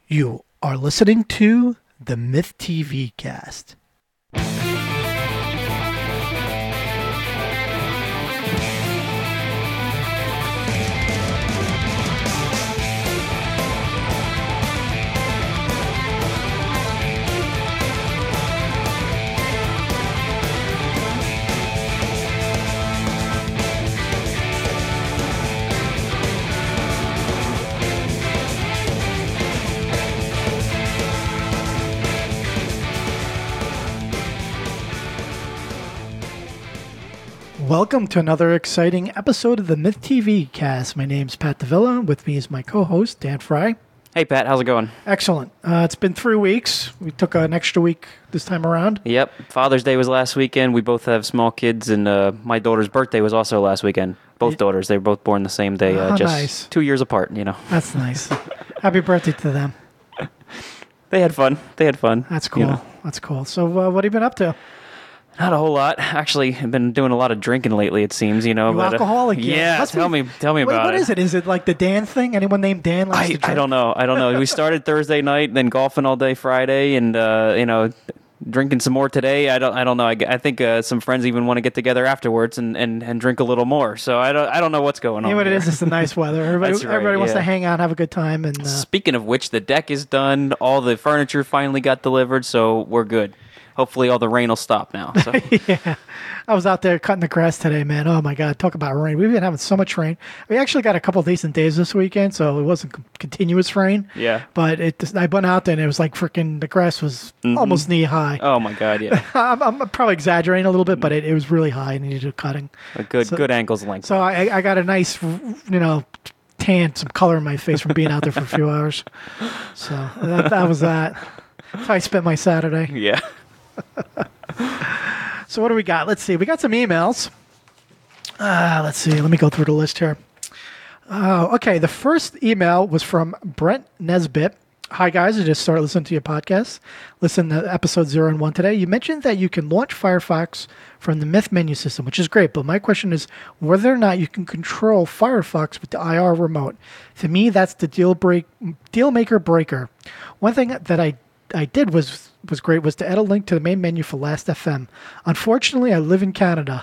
You are listening to the Myth TV Cast. Welcome to another exciting episode of the Myth TV Cast. My name's Pat Davila. With me is my co-host, Dan Fry. Hey, Pat. How's it going? Excellent. It's been 3 weeks. We took an extra week this time around. Yep. Father's Day was last weekend. We both have small kids, and my daughter's birthday was also last weekend. Both daughters. They were both born the same day, just nice. 2 years apart, you know. That's nice. Happy birthday to them. They had fun. That's cool. You know. That's cool. So what have you been up to? Not a whole lot. Actually, I've been doing a lot of drinking lately, it seems, you know. You alcoholic? Yeah, tell me about it. What is it? Is it like the Dan thing? Anyone named Dan likes to drink? I don't know. We started Thursday night, then golfing all day Friday, and, drinking some more today. I don't know. I think some friends even want to get together afterwards and drink a little more. So I don't know what's going on. You know what it is? It's the nice weather. Everybody wants to yeah. hang out, have a good time. And Speaking of which, the deck is done. All the furniture finally got delivered, so we're good. Hopefully all the rain will stop now. So. Yeah. I was out there cutting the grass today, man. Oh, my God. Talk about rain. We've been having so much rain. We actually got a couple of decent days this weekend, so it wasn't continuous rain. Yeah. But I went out there, and it was like freaking the grass was almost knee-high. Oh, my God, yeah. I'm probably exaggerating a little bit, but it was really high and needed cutting. A good ankle's length. So I got a nice, tan, some color in my face from being out there for a few hours. So that was that. That's how I spent my Saturday. Yeah. So what do we got? Let's see. We got some emails. Let's see. Let me go through the list here. Okay. The first email was from Brent Nesbitt. Hi, guys. I just started listening to your podcast. Listen to episode 0 and 1 today. You mentioned that you can launch Firefox from the Myth menu system, which is great. But my question is whether or not you can control Firefox with the IR remote. To me, that's the deal maker breaker. One thing that I did was great was to add a link to the main menu for Last.fm. Unfortunately, I live in Canada.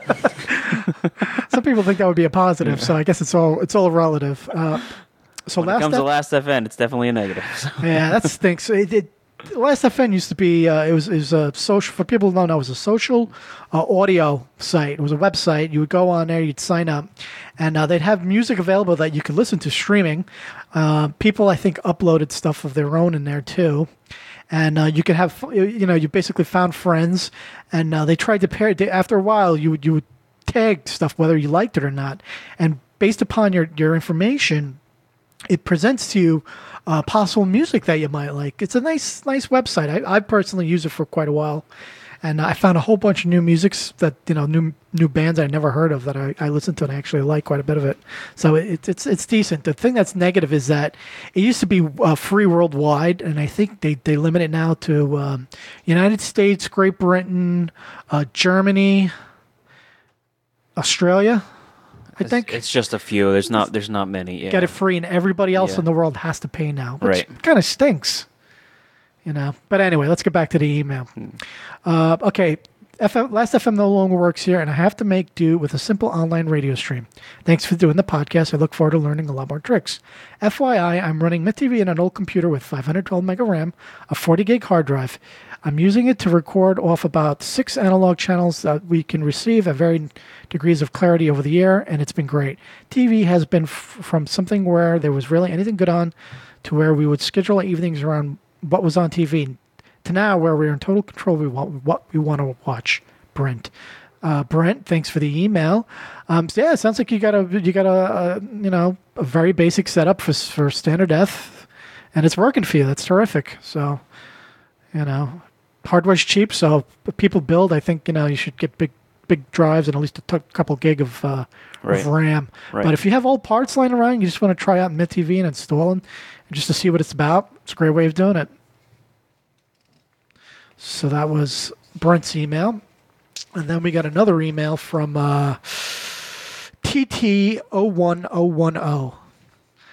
Some people think that would be a positive, so I guess it's all relative. So when it comes to Last.fm, it's definitely a negative. So. Yeah, that stinks. Last.fm used to be it was a social, for people who don't know, it was a social audio site. It was a website. You would go on there, you'd sign up, and they'd have music available that you could listen to streaming. People, I think, uploaded stuff of their own in there too. And you could have, you basically found friends, and they tried to pair. After a while, you would tag stuff whether you liked it or not, and based upon your information, it presents to you possible music that you might like. It's a nice website. I personally use it for quite a while, and I found a whole bunch of new musics that new bands I never heard of that I listened to and I actually like quite a bit of it. So it's decent. The thing that's negative is that it used to be free worldwide, and I think they limit it now to United States, Great Britain, Germany, Australia. I think it's just a few. There's not many. Yeah. Get it free, and everybody else in the world has to pay now, which kind of stinks. But anyway, let's get back to the email. Okay, Last.fm no longer works here, and I have to make do with a simple online radio stream. Thanks for doing the podcast. I look forward to learning a lot more tricks. FYI, I'm running MythTV on an old computer with 512 mega RAM, a 40 gig hard drive. I'm using it to record off about 6 analog channels that we can receive at varying degrees of clarity over the air, and it's been great. TV has been from something where there was really anything good on to where we would schedule our evenings around what was on TV to now where we're in total control of what we want to watch. Brent, thanks for the email. So yeah, it sounds like you got a very basic setup for standard def, and it's working for you. That's terrific. So hardware's cheap, so if people build, I think you should get big drives and at least a couple gig of RAM. Right. But if you have old parts lying around, you just want to try out MythTV and install them just to see what it's about. It's a great way of doing it. So that was Brent's email. And then we got another email from TT01010.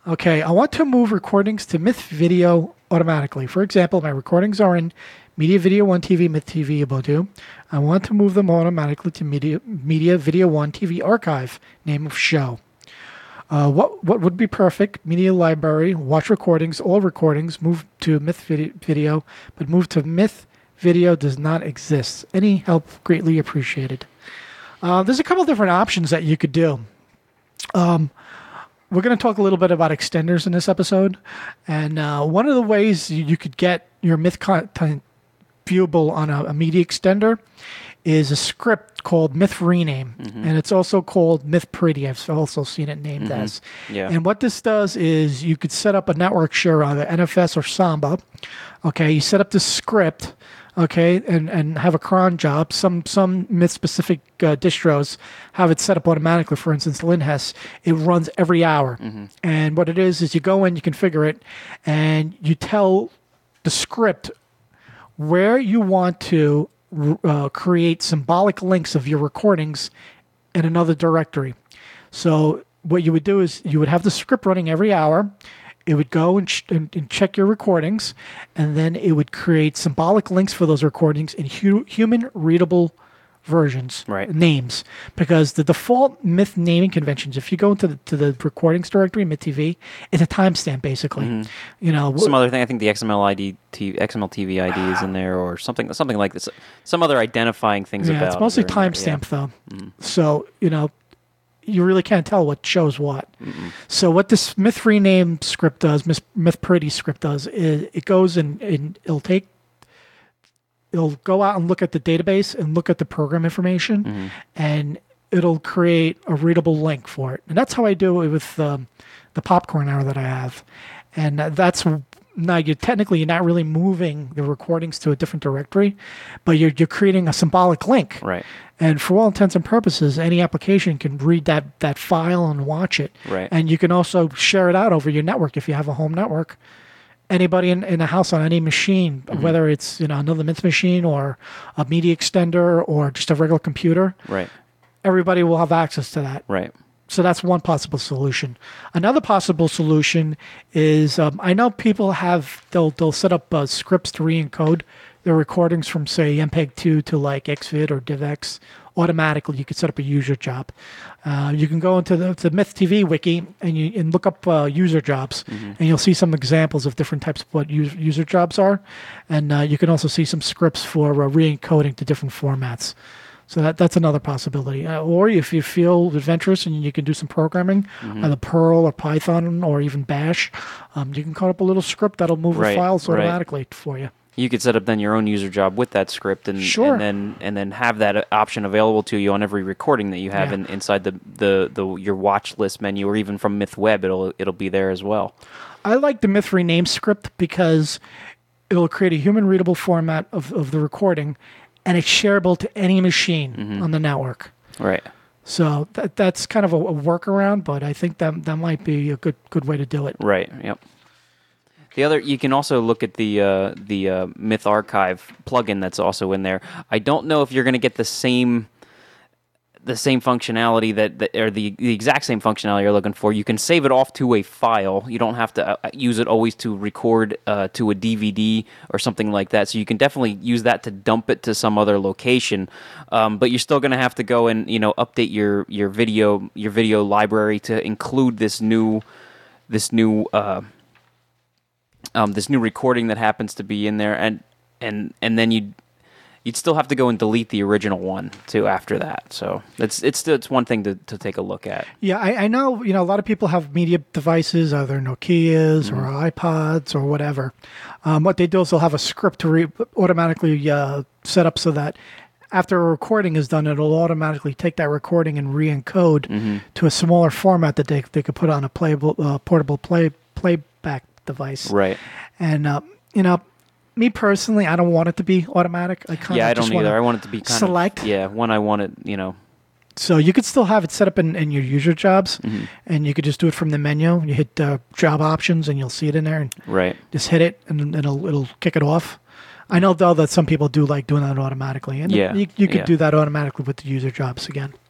Okay, I want to move recordings to Myth Video automatically. For example, my recordings are in Media Video 1 TV, Myth TV, Ubuntu. I want to move them automatically to Media Video 1 TV Archive, name of show. What would be perfect? Media library, watch recordings, all recordings, move to Myth Video, but move to Myth Video does not exist. Any help greatly appreciated. There's a couple different options that you could do. We're going to talk a little bit about extenders in this episode. And one of the ways you could get your Myth content viewable on a media extender is a script called Myth Rename. And it's also called Myth Pretty. I've also seen it named as. Yeah. And what this does is you could set up a network share on either NFS or Samba. Okay, you set up this script. Okay, and have a cron job. Some Myth-specific distros have it set up automatically. For instance, Linhess, it runs every hour. And what it is you go in, you configure it, and you tell the script where you want to create symbolic links of your recordings in another directory. So what you would do is you would have the script running every hour. It would go and check your recordings, and then it would create symbolic links for those recordings in human-readable versions, names. Because the default Myth naming conventions, if you go into the recordings directory, Myth TV, it's a timestamp, basically. You know, some other thing, I think the XML TV ID is in there, or something like this. Some other identifying things about it. Yeah, it's mostly timestamp, though. So, you know, you really can't tell what shows what. So what this Myth Rename script does, Myth Pretty script does, is it goes and it'll go out and look at the database and look at the program information, and it'll create a readable link for it. And that's how I do it with the popcorn hour that I have. And that's now you're not really moving the recordings to a different directory, but you're creating a symbolic link. Right. And for all intents and purposes, any application can read that file and watch it. Right. And you can also share it out over your network if you have a home network. Anybody in a house on any machine, whether it's another Myth machine or a media extender or just a regular computer, right, everybody will have access to that. Right. So that's one possible solution. Another possible solution is I know people they'll set up scripts to re-encode their recordings from, say, MPEG-2 to like XVID or DivX automatically. You could set up a user job. You can go into the Myth TV wiki and look up user jobs, and you'll see some examples of different types of what user jobs are. And you can also see some scripts for re-encoding to different formats. So that's another possibility. Or if you feel adventurous and you can do some programming, either Perl or Python or even Bash, you can code up a little script that'll move the files automatically for you. You could set up then your own user job with that script, and then have that option available to you on every recording that you have inside the your watch list menu, or even from MythWeb, it'll be there as well. I like the Myth Rename script because it'll create a human readable format of the recording, and it's shareable to any machine on the network. Right. So that's kind of a workaround, but I think that might be a good way to do it. Right. Yep. You can also look at the Myth Archive plugin that's also in there. I don't know if you're going to get the same functionality or the exact same functionality you're looking for. You can save it off to a file. You don't have to use it always to record to a DVD or something like that. So you can definitely use that to dump it to some other location. But you're still going to have to go and update your video library to include this new recording that happens to be in there, and then you'd still have to go and delete the original one too after that. So it's one thing to take a look at. Yeah, I know a lot of people have media devices, either Nokias or iPods or whatever. What they do is they'll have a script to automatically set up so that after a recording is done, it'll automatically take that recording and re-encode to a smaller format that they could put on a portable playback device. Right. And me personally, I don't want it to be automatic. I don't either. I want it to be kind select. When I want it, So you could still have it set up in your user jobs, and you could just do it from the menu. You hit job options, and you'll see it in there. And just hit it, and it'll kick it off. I know though that some people do like doing that automatically, and you could do that automatically with the user jobs again.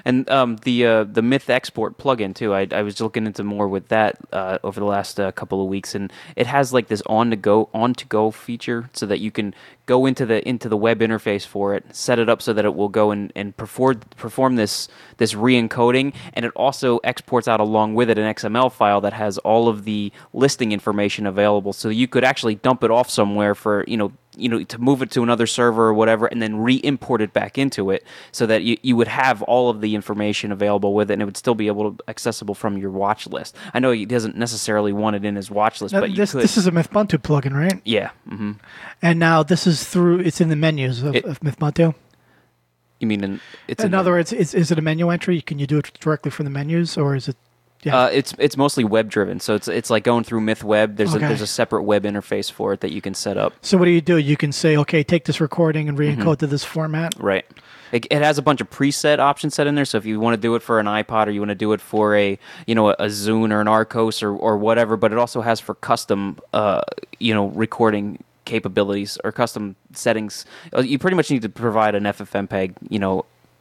And the Myth Export plugin too. I was looking into more with that over the last couple of weeks, and it has like this on to go feature, so that you can go into the web interface for it, set it up so that it will go and perform this re-encoding, and it also exports out along with it an XML file that has all of the listing information available. So you could actually dump it off somewhere for to move it to another server or whatever, and then re-import it back into it, so that you would have all of the information available with it, and it would still be accessible from your watch list. I know he doesn't necessarily want it in his watch list, but you could. This is a Mythbuntu plugin, right? Yeah. Mm-hmm. And now this is it's in the menus of Mythbuntu. You mean in other words, is it a menu entry? Can you do it directly from the menus, or is it? Yeah. It's mostly web driven, so it's like going through MythWeb. There's a separate web interface for it that you can set up. So what do? You can say, okay, take this recording and re-encode to this format. Right. It has a bunch of preset options set in there. So if you want to do it for an iPod, or you want to do it for a Zune or an Arcos or whatever, but it also has for custom recording capabilities or custom settings. You pretty much need to provide an FFmpeg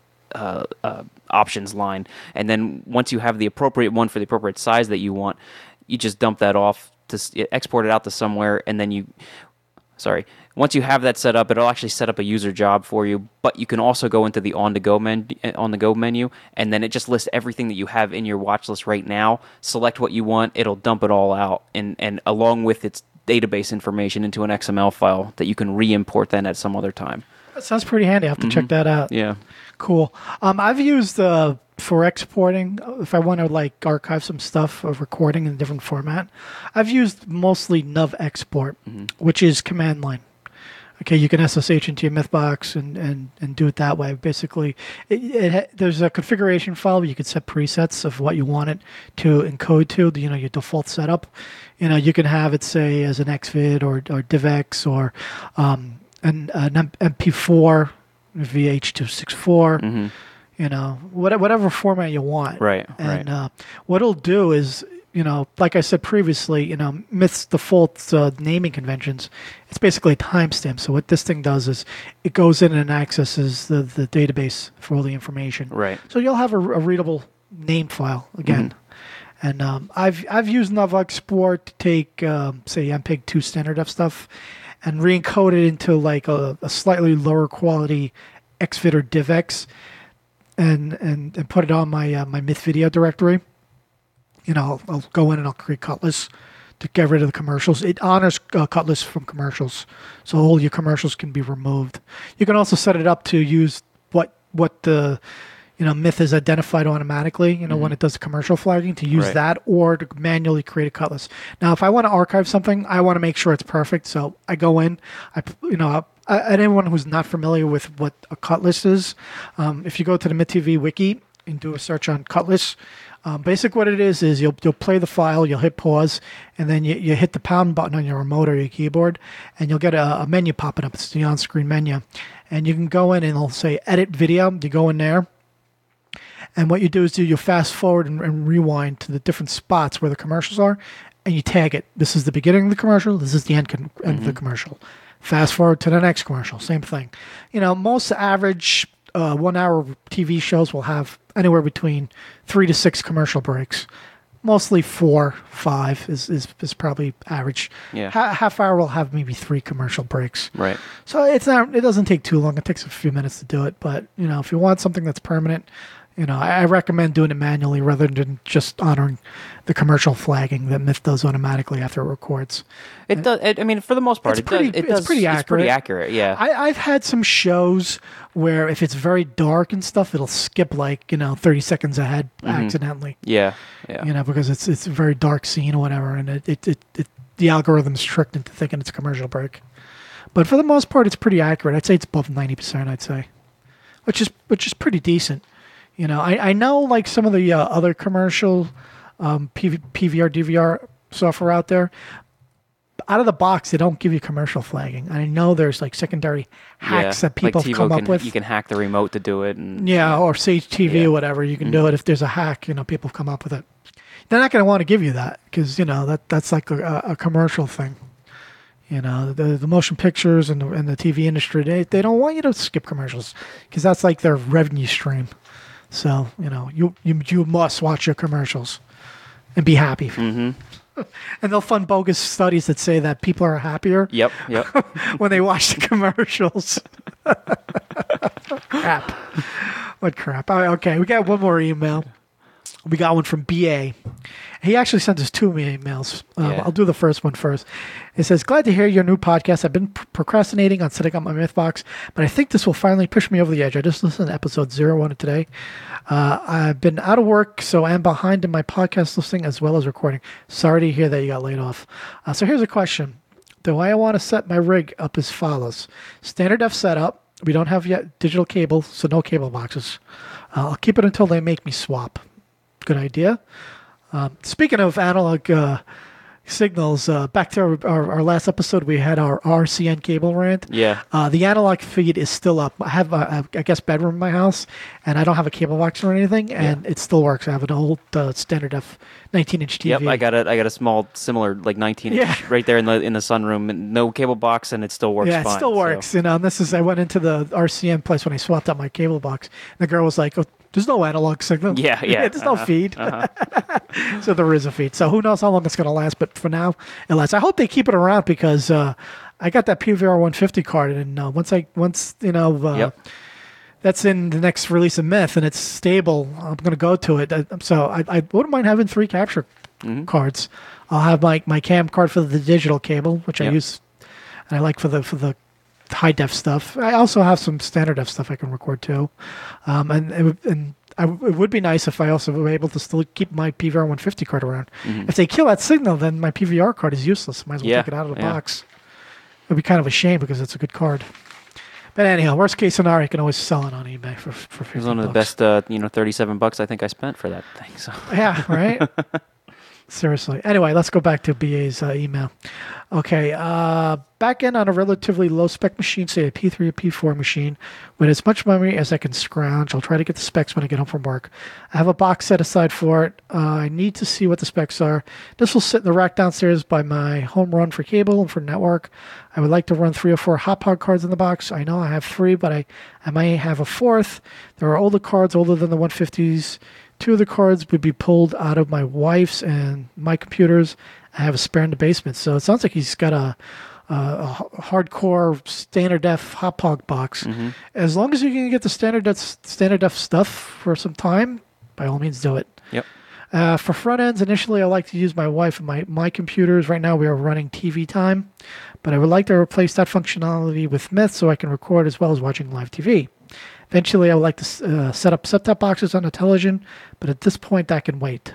options line, and then once you have the appropriate one for the appropriate size that you want, you just dump that off to export it out to somewhere, and then once you have that set up, it'll actually set up a user job for you. But you can also go into the on the go menu, and then it just lists everything that you have in your watch list right now. Select what you want, it'll dump it all out, and along with its database information into an XML file that you can re-import then at some other time. That sounds pretty handy. I have to check that out. Yeah. Cool. I've used for exporting, if I want to archive some stuff of recording in a different format, I've used mostly Nuv Export, which is command line. Okay, you can SSH into your Mythbox and do it that way. Basically, there's a configuration file where you can set presets of what you want it to encode to, your default setup. You can have it, say, as an XVID or DivX or an MP4, VH264, whatever format you want. Right. And what it'll do is, like I said previously, Myth's default naming conventions, it's basically a timestamp. So what this thing does is it goes in and accesses the database for all the information. Right. So you'll have a readable name file again. And I've used Nuv Export to take, say, MPEG-2 standard F stuff and re-encode it into a slightly lower quality XVID or DivX, and put it on my Myth video directory. I'll go in and I'll create Cutlass to get rid of the commercials. It honors Cutlass from commercials, so all your commercials can be removed. You can also set it up to use what the Myth is identified automatically, when it does commercial flagging, to use that, or to manually create a Cutlass. Now, if I want to archive something, I want to make sure it's perfect. So I go in, anyone who's not familiar with what a Cutlass is, if you go to the MythTV wiki and do a search on Cutlass, basically what it is you'll play the file, you'll hit pause, and then you hit the pound button on your remote or your keyboard, and you'll get a menu popping up. It's the on-screen menu. And you can go in and it'll say edit video. You go in there. And what you do is you fast forward and rewind to the different spots where the commercials are, and you tag it. This is the beginning of the commercial. This is the end of the commercial. Fast forward to the next commercial. Same thing. Most average 1 hour TV shows will have anywhere between 3 to 6 commercial breaks. Mostly 4, 5 is probably average. Yeah. Half hour will have maybe 3 commercial breaks. Right. So it doesn't take too long. It takes a few minutes to do it. But if you want something that's permanent, I recommend doing it manually rather than just honoring the commercial flagging that Myth does automatically after it records. It does. For the most part, it's pretty accurate. It's pretty accurate. Yeah. I've had some shows where if it's very dark and stuff, it'll skip 30 seconds ahead accidentally. Yeah. Because it's a very dark scene or whatever, and the algorithm's tricked into thinking it's a commercial break. But for the most part, it's pretty accurate. I'd say it's above 90%. I'd say, which is pretty decent. I know some of the other commercial PVR, DVR software out there, out of the box, they don't give you commercial flagging. I know there's secondary hacks that people have come up with. You can hack the remote to do it. Or Sage TV or whatever. You can do it if there's a hack. People have come up with it. They're not going to want to give you that because, that's like a commercial thing. The motion pictures and the TV industry, they don't want you to skip commercials because that's like their revenue stream. So you must watch your commercials and be happy. And they'll fund bogus studies that say that people are happier. Yep. When they watch the commercials. Crap. What crap? Okay, we got one more email. We got one from BA. He actually sent us two emails. I'll do the first one first. It says, glad to hear your new podcast. I've been procrastinating on setting up my Mythbox, but I think this will finally push me over the edge. I just listened to episode 01 of today. I've been out of work, so I'm behind in my podcast listening as well as recording. Sorry to hear that you got laid off. So here's a question. The way I want to set my rig up as follows. Standard F setup. We don't have yet digital cable, so no cable boxes. I'll keep it until they make me swap. Good idea. Speaking of analog signals, back to our last episode, we had our RCN cable rant. Yeah. The analog feed is still up. I have a guest bedroom in my house, and I don't have a cable box or anything, and it still works. I have an old standard F 19-inch TV. Yep, I got a small, similar, like 19-inch right there in the sunroom, and no cable box, and it still works fine. Yeah, it still works. So. And this is, I went into the RCN place when I swapped out my cable box, and the girl was like, oh, there's no analog signal. Yeah. There's no feed. So there is a feed. So who knows how long it's going to last, but for now, it lasts. I hope they keep it around because I got that PVR 150 card, and once that's in the next release of Myth and it's stable, I'm going to go to it. So I wouldn't mind having 3 capture cards. I'll have my cam card for the digital cable, which I use, and I like for the high def stuff. I also have some standard def stuff I can record too, it would be nice if I also were able to still keep my PVR 150 card around. If they kill that signal, then my PVR card is useless. Might as well take it out of the box. It'd be kind of a shame because it's a good card. But anyhow, worst case scenario, you can always sell it on eBay for $50. It was one of the best, $37 I think I spent for that thing. So yeah, right. Seriously. Anyway, let's go back to BA's email. Okay, back in on a relatively low-spec machine, say a P3 or P4 machine, with as much memory as I can scrounge. I'll try to get the specs when I get home from work. I have a box set aside for it. I need to see what the specs are. This will sit in the rack downstairs by my home run for cable and for network. I would like to run 3 or 4 hot-pod cards in the box. I know I have 3, but I may have a 4th. There are older cards, older than the 150s. 2 of the cards would be pulled out of my wife's and my computers. I have a spare in the basement. So it sounds like he's got a hardcore standard def hot pod box. As long as you can get the standard def stuff for some time, by all means do it. Yep. For front ends, initially I like to use my wife and my computers. Right now we are running TV time, but I would like to replace that functionality with Myth so I can record as well as watching live TV. Eventually, I would like to set up set-top boxes on the television, but at this point, that can wait.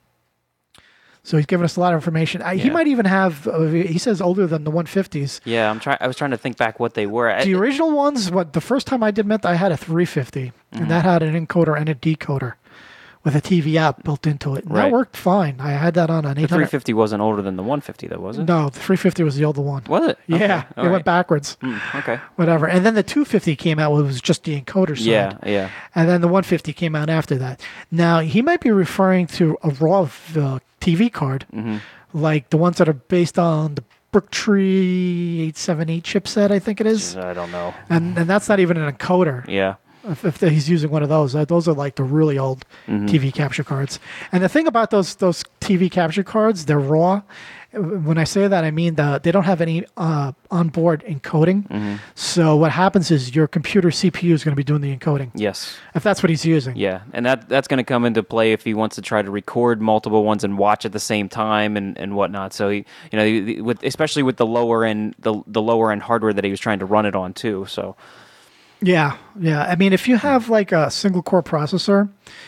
So he's given us a lot of information. He might even have, he says, older than the 150s. Yeah, I was trying to think back what they were. The original ones, the first time I did Myth, I had a 350, and that had an encoder and a decoder with a TV app built into it. And that worked fine. I had that on an 800. The 350 wasn't older than the 150, though, was it? No, the 350 was the older one. Was it? Yeah, okay. it went backwards. Okay. Whatever. And then the 250 came out, it was just the encoder side. Yeah. And then the 150 came out after that. Now, he might be referring to a raw TV card, like the ones that are based on the Brooktree 878 chipset, I think it is. I don't know. And that's not even an encoder. Yeah. If he's using one of those are like the really old TV capture cards. And the thing about those TV capture cards, they're raw. When I say that, I mean they don't have any onboard encoding. So what happens is your computer CPU is going to be doing the encoding. Yes. If that's what he's using. Yeah, and that's going to come into play if he wants to try to record multiple ones and watch at the same time and whatnot. So especially with the lower end lower end hardware that he was trying to run it on too. So. Yeah. I mean, if you have like a single core processor,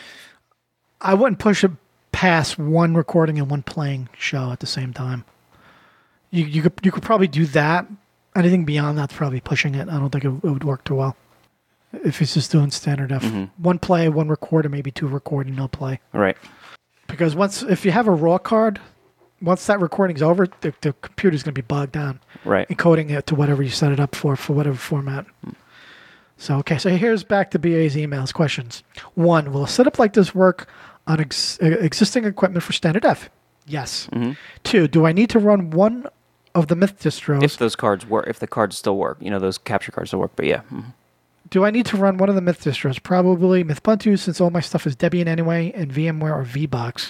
I wouldn't push it past one recording and one playing show at the same time. You could probably do that. Anything beyond that's probably pushing it. I don't think it would work too well. If it's just doing standard F, one play, one record, or maybe 2 record and no play. Right. Because if you have a raw card, once that recording's over, the computer's going to be bogged down. Right. Encoding it to whatever you set it up for whatever format. So here's back to BA's emails. Questions. 1, will a setup like this work on existing equipment for standard F? Yes. 2, do I need to run one of the Myth distros? If those cards work, if the cards still work, those capture cards still work, but yeah. Do I need to run one of the Myth distros? Probably Mythbuntu, since all my stuff is Debian anyway, and VMware or VBox.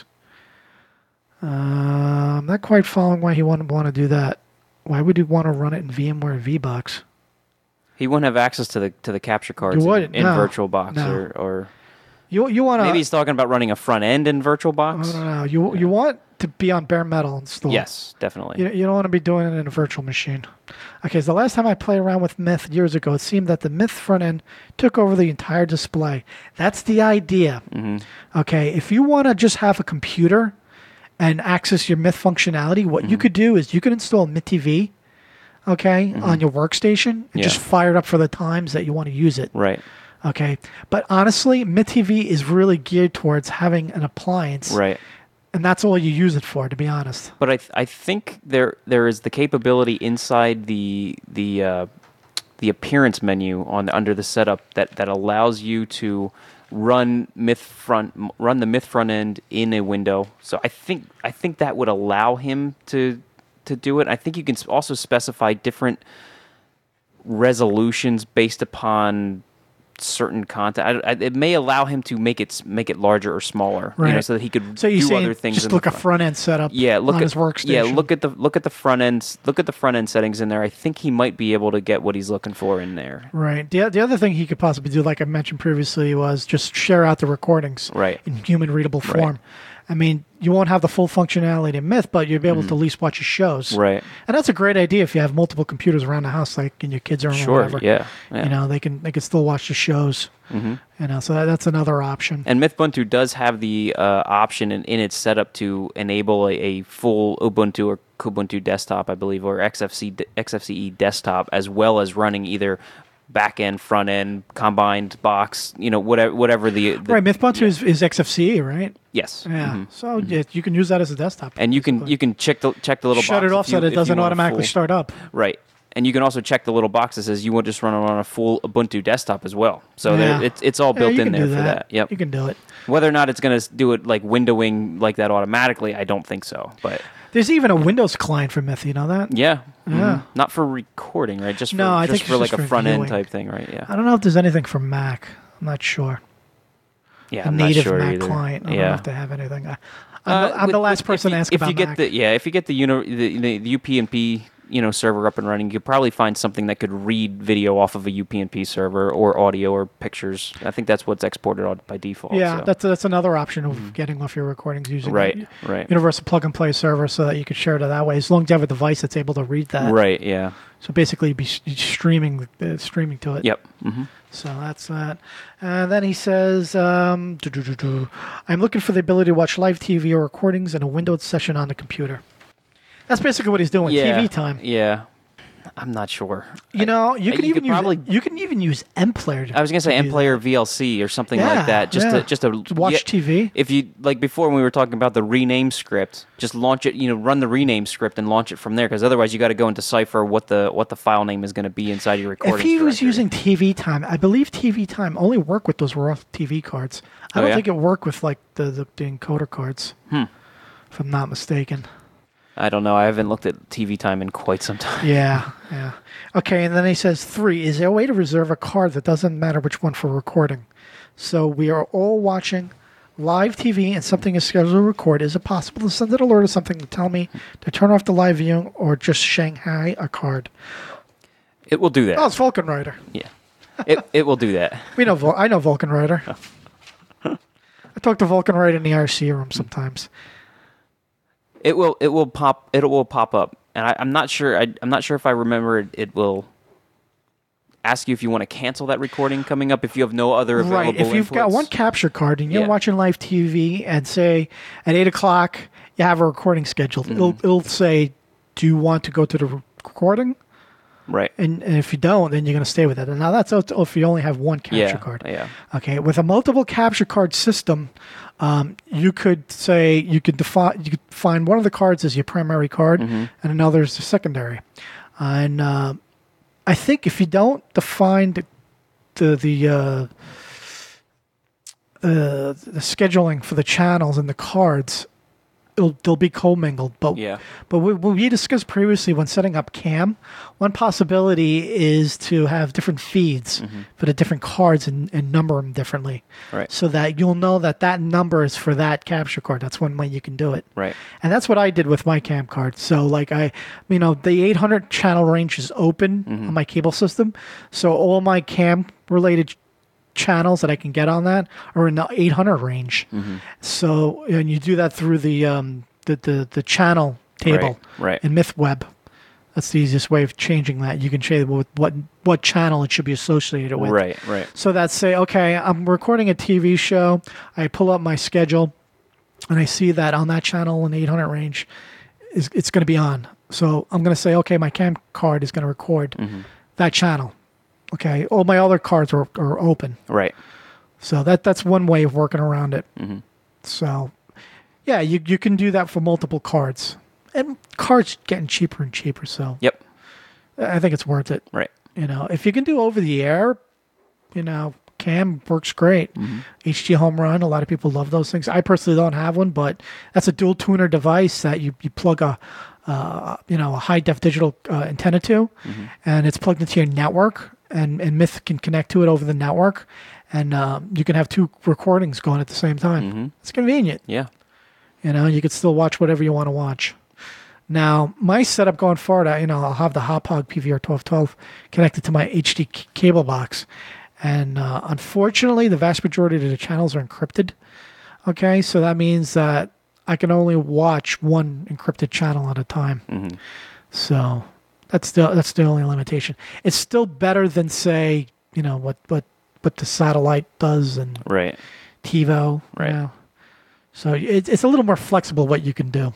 I'm not quite following why he wouldn't want to do that. Why would he want to run it in VMware or VBox? He wouldn't have access to the capture cards You wouldn't, in no. VirtualBox No. or You want to... maybe he's talking about running a front end in I VirtualBox. don't know. You want to be on bare metal installed. Yes, definitely. You don't want to be doing it in a virtual machine. Okay, so the last time I played around with Myth years ago, it seemed that the Myth front end took over the entire display. That's the idea. Okay, if you want to just have a computer and access your Myth functionality, what you could do is you could install Myth TV, okay, on your workstation and just fire it up for the times that you want to use it. Right. Okay, but honestly, Myth TV is really geared towards having an appliance. Right. And that's all you use it for, to be honest. But I think there is the capability inside the appearance menu under the setup that allows you to run the Myth front end in a window. So I think that would allow him to do it. I think you can also specify different resolutions based upon certain content. It may allow him to make it larger or smaller, Right. so that he could So you're do saying other things. just in the look a front. front end setup Look on at his workstation. Yeah, look at the front ends. Look at the front end settings in there. I think he might be able to get what he's looking for in there. Right. The other thing he could possibly do, like I mentioned previously, was just share out the recordings Right. in human readable form. I mean, you won't have the full functionality in Myth, but you'll be able to at least watch his shows. Right. And that's a great idea if you have multiple computers around the house, like in your kids' room or Sure. whatever. Yeah. You know, they can still watch the shows. You know, so that's another option. And Mythbuntu does have the option in its setup to enable a full Ubuntu or Kubuntu desktop, I believe, or XFCE desktop, as well as running either back end, front end, combined box, whatever the Right, Mythbuntu is XFCE, right? yes. Yeah. So you can use that as a desktop. And you can check the little shut box it off if so you- that it if you doesn't want a automatically full- start up. Right. And you can also check the little box that says you want to just run it on a full Ubuntu desktop as well. So it's all built you in can there do for that. Yep. You can do it. Whether or not it's going to do it like windowing like that automatically, I don't think so. But There's even a Windows client for Myth, you know that? yeah, Yeah. not for recording, right? Just for, No, I just think for it's like just a for front end viewing. type thing, right? Yeah, I don't know if there's anything for Mac. I'm not sure. yeah. A I'm not native sure Mac either. client. I don't know if they have anything. I'm With- the last with- person to ask if about you get Mac. if you get the UPnP server up and running, you could probably find something that could read video off of a UPnP server or audio or pictures. I think that's what's exported by default. Yeah, so. that's another option of getting off your recordings using Right, a right. universal plug and play server, so that you could share it that way. As long as you have a device that's able to read that. Right. Yeah. So basically, you'd be streaming to it. Yep. hmm So that's that. And then he says, I'm looking for the ability to watch live TV or recordings in a windowed session on the computer. That's basically what he's doing with Yeah. TV time. Yeah. I'm not sure. You know, you can you even could probably- use you can even use MPlayer. I was gonna say to do MPlayer VLC or something Yeah, like that. yeah. Just to watch yeah, TV. If you like before when we were talking about the rename script, just launch it. Run the rename script and launch it from there. Because otherwise, you got to go and decipher what the file name is going to be inside your recording. If he was using TV time, I believe TV time only worked with those raw TV cards. I don't yeah? think it worked with like the encoder cards. If I'm not mistaken. I don't know. I haven't looked at TV time in quite some time. Yeah. Okay, and then he says 3. Is there a way to reserve a card that doesn't matter which one for recording? So we are all watching live TV and something is scheduled to record. Is it possible to send an alert or something to tell me to turn off the live viewing or just Shanghai a card? It will do that. Oh, it's Vulcan Rider. Yeah. It will do that. I know Vulcan Rider. I talk to Vulcan Rider in the IRC room sometimes. It will pop up, and I'm not sure. I'm not sure if I remember it. It will ask you if you want to cancel that recording coming up if you have no other available. Right. If you've got inputs. one capture card and you're Yeah. watching live TV and say at 8:00 you have a recording scheduled, it'll say, "Do you want to go to the recording?" right? And if you don't, then you're going to stay with it. And now that's if you only have one capture Yeah, card. yeah. Okay. With a multiple capture card system, you could say you could find one of the cards as your primary card and another as the secondary. And I think if you don't define the scheduling for the channels and the cards, they'll be commingled. But Yeah. but we discussed previously when setting up cam, one possibility is to have different feeds for the different cards and number them differently, Right. so that you'll know that that number is for that capture card. That's one way you can do it. Right. And that's what I did with my cam card. So like the 800 channel range is open on my cable system. So all my cam related channels that I can get on that are in the 800 range. So, and you do that through the channel table Right. in MythWeb. That's the easiest way of changing that. You can change what channel it should be associated with. Right. Right. So that say, okay, I'm recording a TV show. I pull up my schedule, and I see that on that channel in the 800 range, it's going to be on. So I'm going to say, okay, my cam card is going to record that channel. Okay, all my other cards are open. Right. So that's one way of working around it. So, yeah, you can do that for multiple cards. And cards getting cheaper and cheaper, so Yep. I think it's worth it. Right. If you can do over the air, cam works great. HG Home Run, a lot of people love those things. I personally don't have one, but that's a dual tuner device that you plug a high def digital antenna to, and it's plugged into your network, and Myth can connect to it over the network, and you can have two recordings going at the same time. It's convenient. Yeah. You could still watch whatever you want to watch. Now, my setup going forward, I'll have the Hauppauge PVR 1212 connected to my HD cable box. And unfortunately, the vast majority of the channels are encrypted. Okay, so that means that I can only watch one encrypted channel at a time. So that's the only limitation. It's still better than, say, what the satellite does and Right. TiVo. Right. So it's a little more flexible what you can do.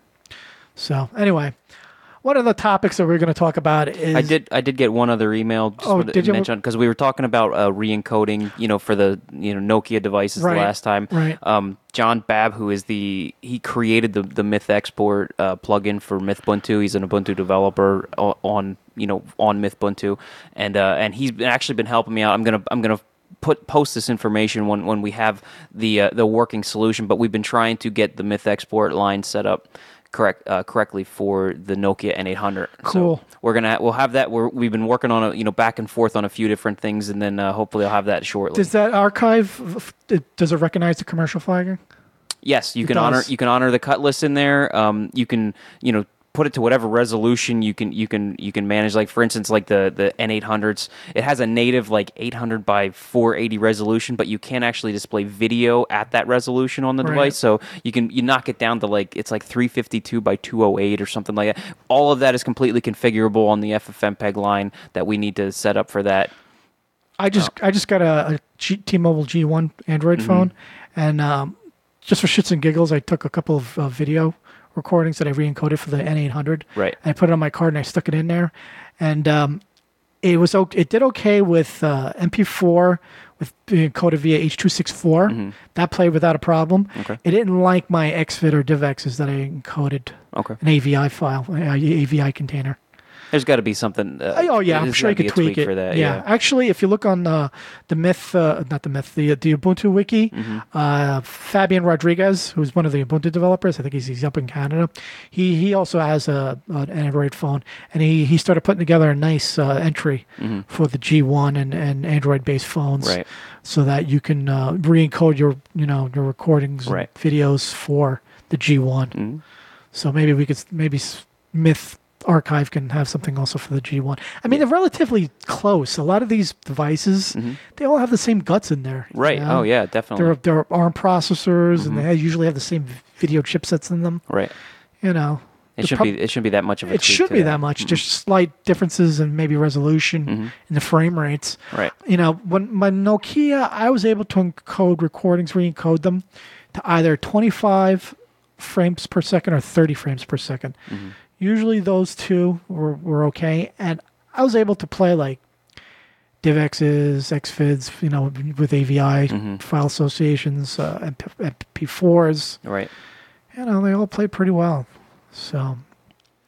So anyway, one of the topics that we're going to talk about is I did get one other email. Just did you? mention because we were talking about re-encoding, for the Nokia devices Right, the last time. right. John Babb, who is he created the Myth Export plugin for Mythbuntu. He's an Ubuntu developer on Mythbuntu, and he's actually been helping me out. I'm gonna post this information when we have the working solution. But we've been trying to get the Myth Export line set up correctly for the Nokia N800. Cool. So we'll have that. We've been working on back and forth on a few different things, and then hopefully I'll have that shortly. Does that archive does it recognize the commercial flagging? Yes, you can honor the cut list in there. You can put it to whatever resolution you can manage. Like for instance, like the N800s, it has a native like 800 by 480 resolution, but you can't actually display video at that resolution on the device. So you knock it down to it's like 352 by 208 or something like that. All of that is completely configurable on the FFmpeg line that we need to set up for that. I just got a T-Mobile G1 Android phone, and just for shits and giggles, I took a couple of video recordings that I re-encoded for the N800. Right. I put it on my card and I stuck it in there, and it did okay with MP4 with being encoded via H.264. That played without a problem. Okay. It didn't like my XVID or DivXs that I encoded an AVI file, AVI container. There's got to be something. I'm sure you could tweak it for that. Yeah, actually, if you look on the Ubuntu wiki, Fabian Rodriguez, who's one of the Ubuntu developers, I think he's up in Canada. He also has an Android phone, and he started putting together a nice entry for the G1 and Android-based phones, so that you can re-encode your recordings and videos for the G1. So maybe Myth Archive can have something also for the G1. I mean, they're relatively close. A lot of these devices, they all have the same guts in there. Right. Oh, yeah, definitely. They're ARM processors, and they usually have the same video chipsets in them. Right. It shouldn't be that much of a. It should be that much. Just slight differences in maybe resolution and the frame rates. Right. When my Nokia, I was able to re-encode them to either 25 frames per second or 30 frames per second. Usually those two were okay, and I was able to play like DivXs, XVIDs, with AVI file associations, MP4s. Right. They all played pretty well. So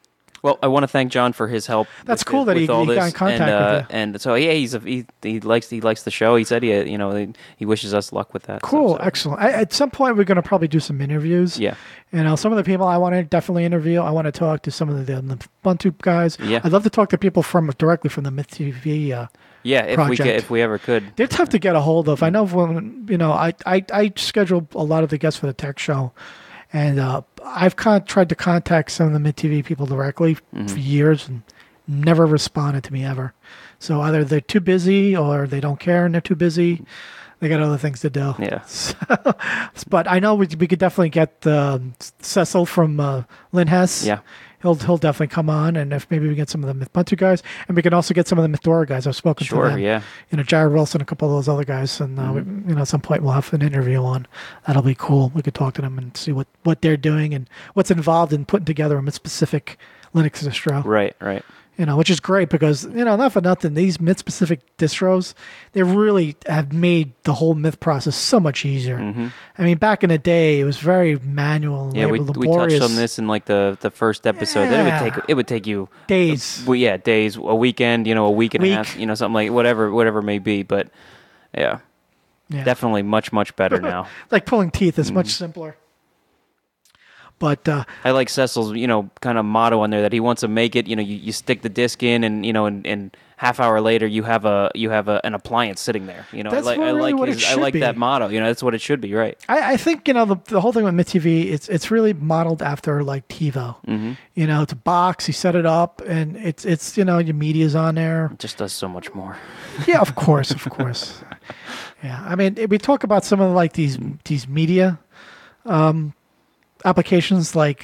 Well, I want to thank John for his help. That's cool that he all got this. in contact with you. And so yeah, he likes the show. He said he wishes us luck with that. Cool, stuff, so. excellent. At some point, we're going to probably do some interviews. Yeah. Some of the people I want to definitely interview. I want to talk to some of the Ubuntu guys. Yeah. I'd love to talk to people directly from the Myth TV. Yeah, if we ever could. They're tough to get a hold of. I know when I schedule a lot of the guests for the tech show, and I've tried to contact some of the Myth TV people directly for years and never responded to me ever. So either they're too busy or they don't care and they're too busy. They got other things to do. Yeah. So, but I know we could definitely get Cecil from Lynn Hess. Yeah. He'll definitely come on, and if maybe we get some of the Mythbuntu guys, and we can also get some of the Mythdora guys. I've spoken to them. Sure, yeah. Jared Wilson, a couple of those other guys, and at some point we'll have an interview on. That'll be cool. We could talk to them and see what they're doing and what's involved in putting together a specific Linux distro. Right. Which is great because, not for nothing, these Myth-specific distros, they really have made the whole Myth process so much easier. Mm-hmm. I mean, back in the day, it was very manual and Yeah, we laborious. touched on this in like the first episode. Yeah. That it would take you Days. Days, a weekend, a week and a half, something like whatever it may be. But yeah, definitely much better now. Like pulling teeth is much simpler. But I like Cecil's, kind of motto on there that he wants to make it. You stick the disc in, and half hour later you have an appliance sitting there. That's really what it should I like be. that motto. That's what it should be, right? I think the whole thing with MidTV, it's really modeled after like TiVo. Mm-hmm. It's a box. You set it up, and it's your media's on there. It just does so much more. Yeah, of course. Yeah, I mean, we talk about some of like these media applications like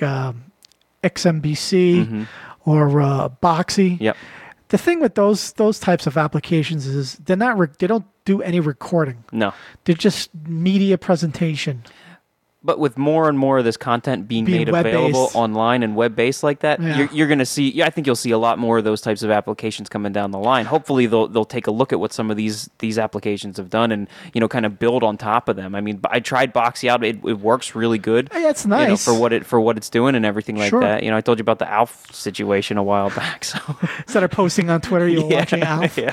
XMBC or Boxy. Yep. The thing with those types of applications is they don't do any recording. No. They're just media presentation. But with more and more of this content being made available online and web-based like that, you're going to see. I think you'll see a lot more of those types of applications coming down the line. Hopefully, they'll take a look at what some of these applications have done and kind of build on top of them. I mean, I tried Boxy out; it works really good. Yeah, it's nice for what it's doing and everything like that. I told you about the Alf situation a while back. So instead of posting on Twitter, you're watching Alf. Yeah.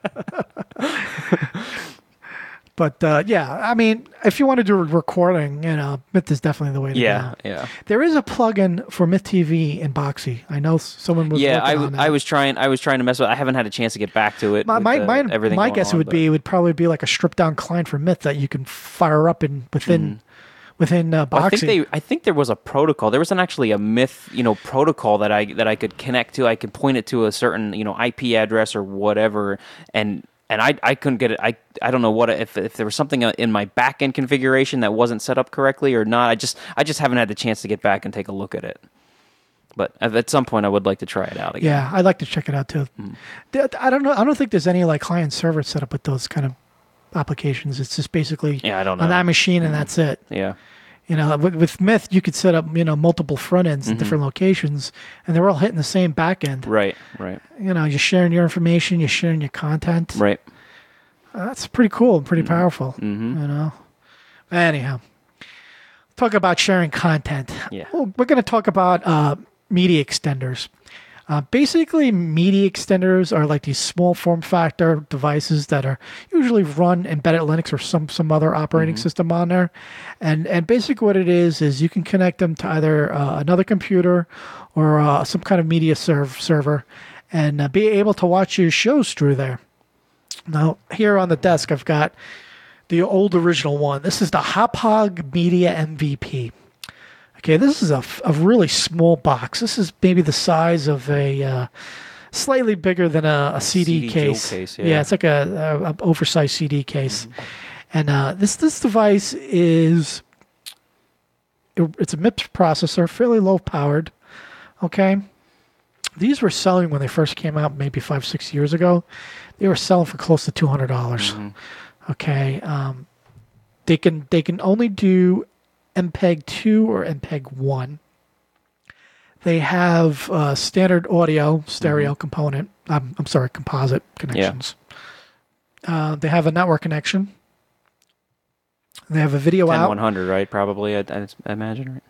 But I mean, if you want to do a recording, Myth is definitely the way to go. Yeah. There is a plugin for Myth TV in Boxy. I know someone was working on that. I was trying to mess with it. I haven't had a chance to get back to it. My guess it would probably be like a stripped down client for Myth that you can fire up within Boxy. I think there was a protocol. There wasn't actually a Myth, protocol that I could connect to. I could point it to a certain, IP address or whatever, and I couldn't get it. I don't know if there was something in my back end configuration that wasn't set up correctly or not. I just haven't had the chance to get back and take a look at it. But at some point, I would like to try it out again. Yeah, I'd like to check it out too. I don't know. I don't think there's any like client server set up with those kind of applications. It's just basically I don't know. on that machine and that's it. Yeah. With Myth, you could set up, multiple front ends in different locations, and they're all hitting the same back end. Right. You're sharing your information, you're sharing your content. Right. That's pretty cool and pretty powerful. Anyhow, talk about sharing content. Yeah. Well, we're going to talk about media extenders. Basically, media extenders are like these small form factor devices that are usually run embedded Linux or some other operating system on there. And basically what it is you can connect them to either another computer or some kind of media server and be able to watch your shows through there. Now, here on the desk, I've got the old original one. This is the Hauppauge Media MVP. Okay, this is a really small box. This is maybe the size of a slightly bigger than a CD case. Yeah, it's like a oversized CD case. And this device it's a MIPS processor, fairly low powered. Okay, these were selling when they first came out, maybe 5-6 years ago. They were selling for close to $200. Okay, they can only do MPEG 2 or MPEG 1. They have standard audio stereo component. I'm sorry, composite connections. Yeah. They have a network connection. They have a video out. 10100, right? Probably, I imagine, right?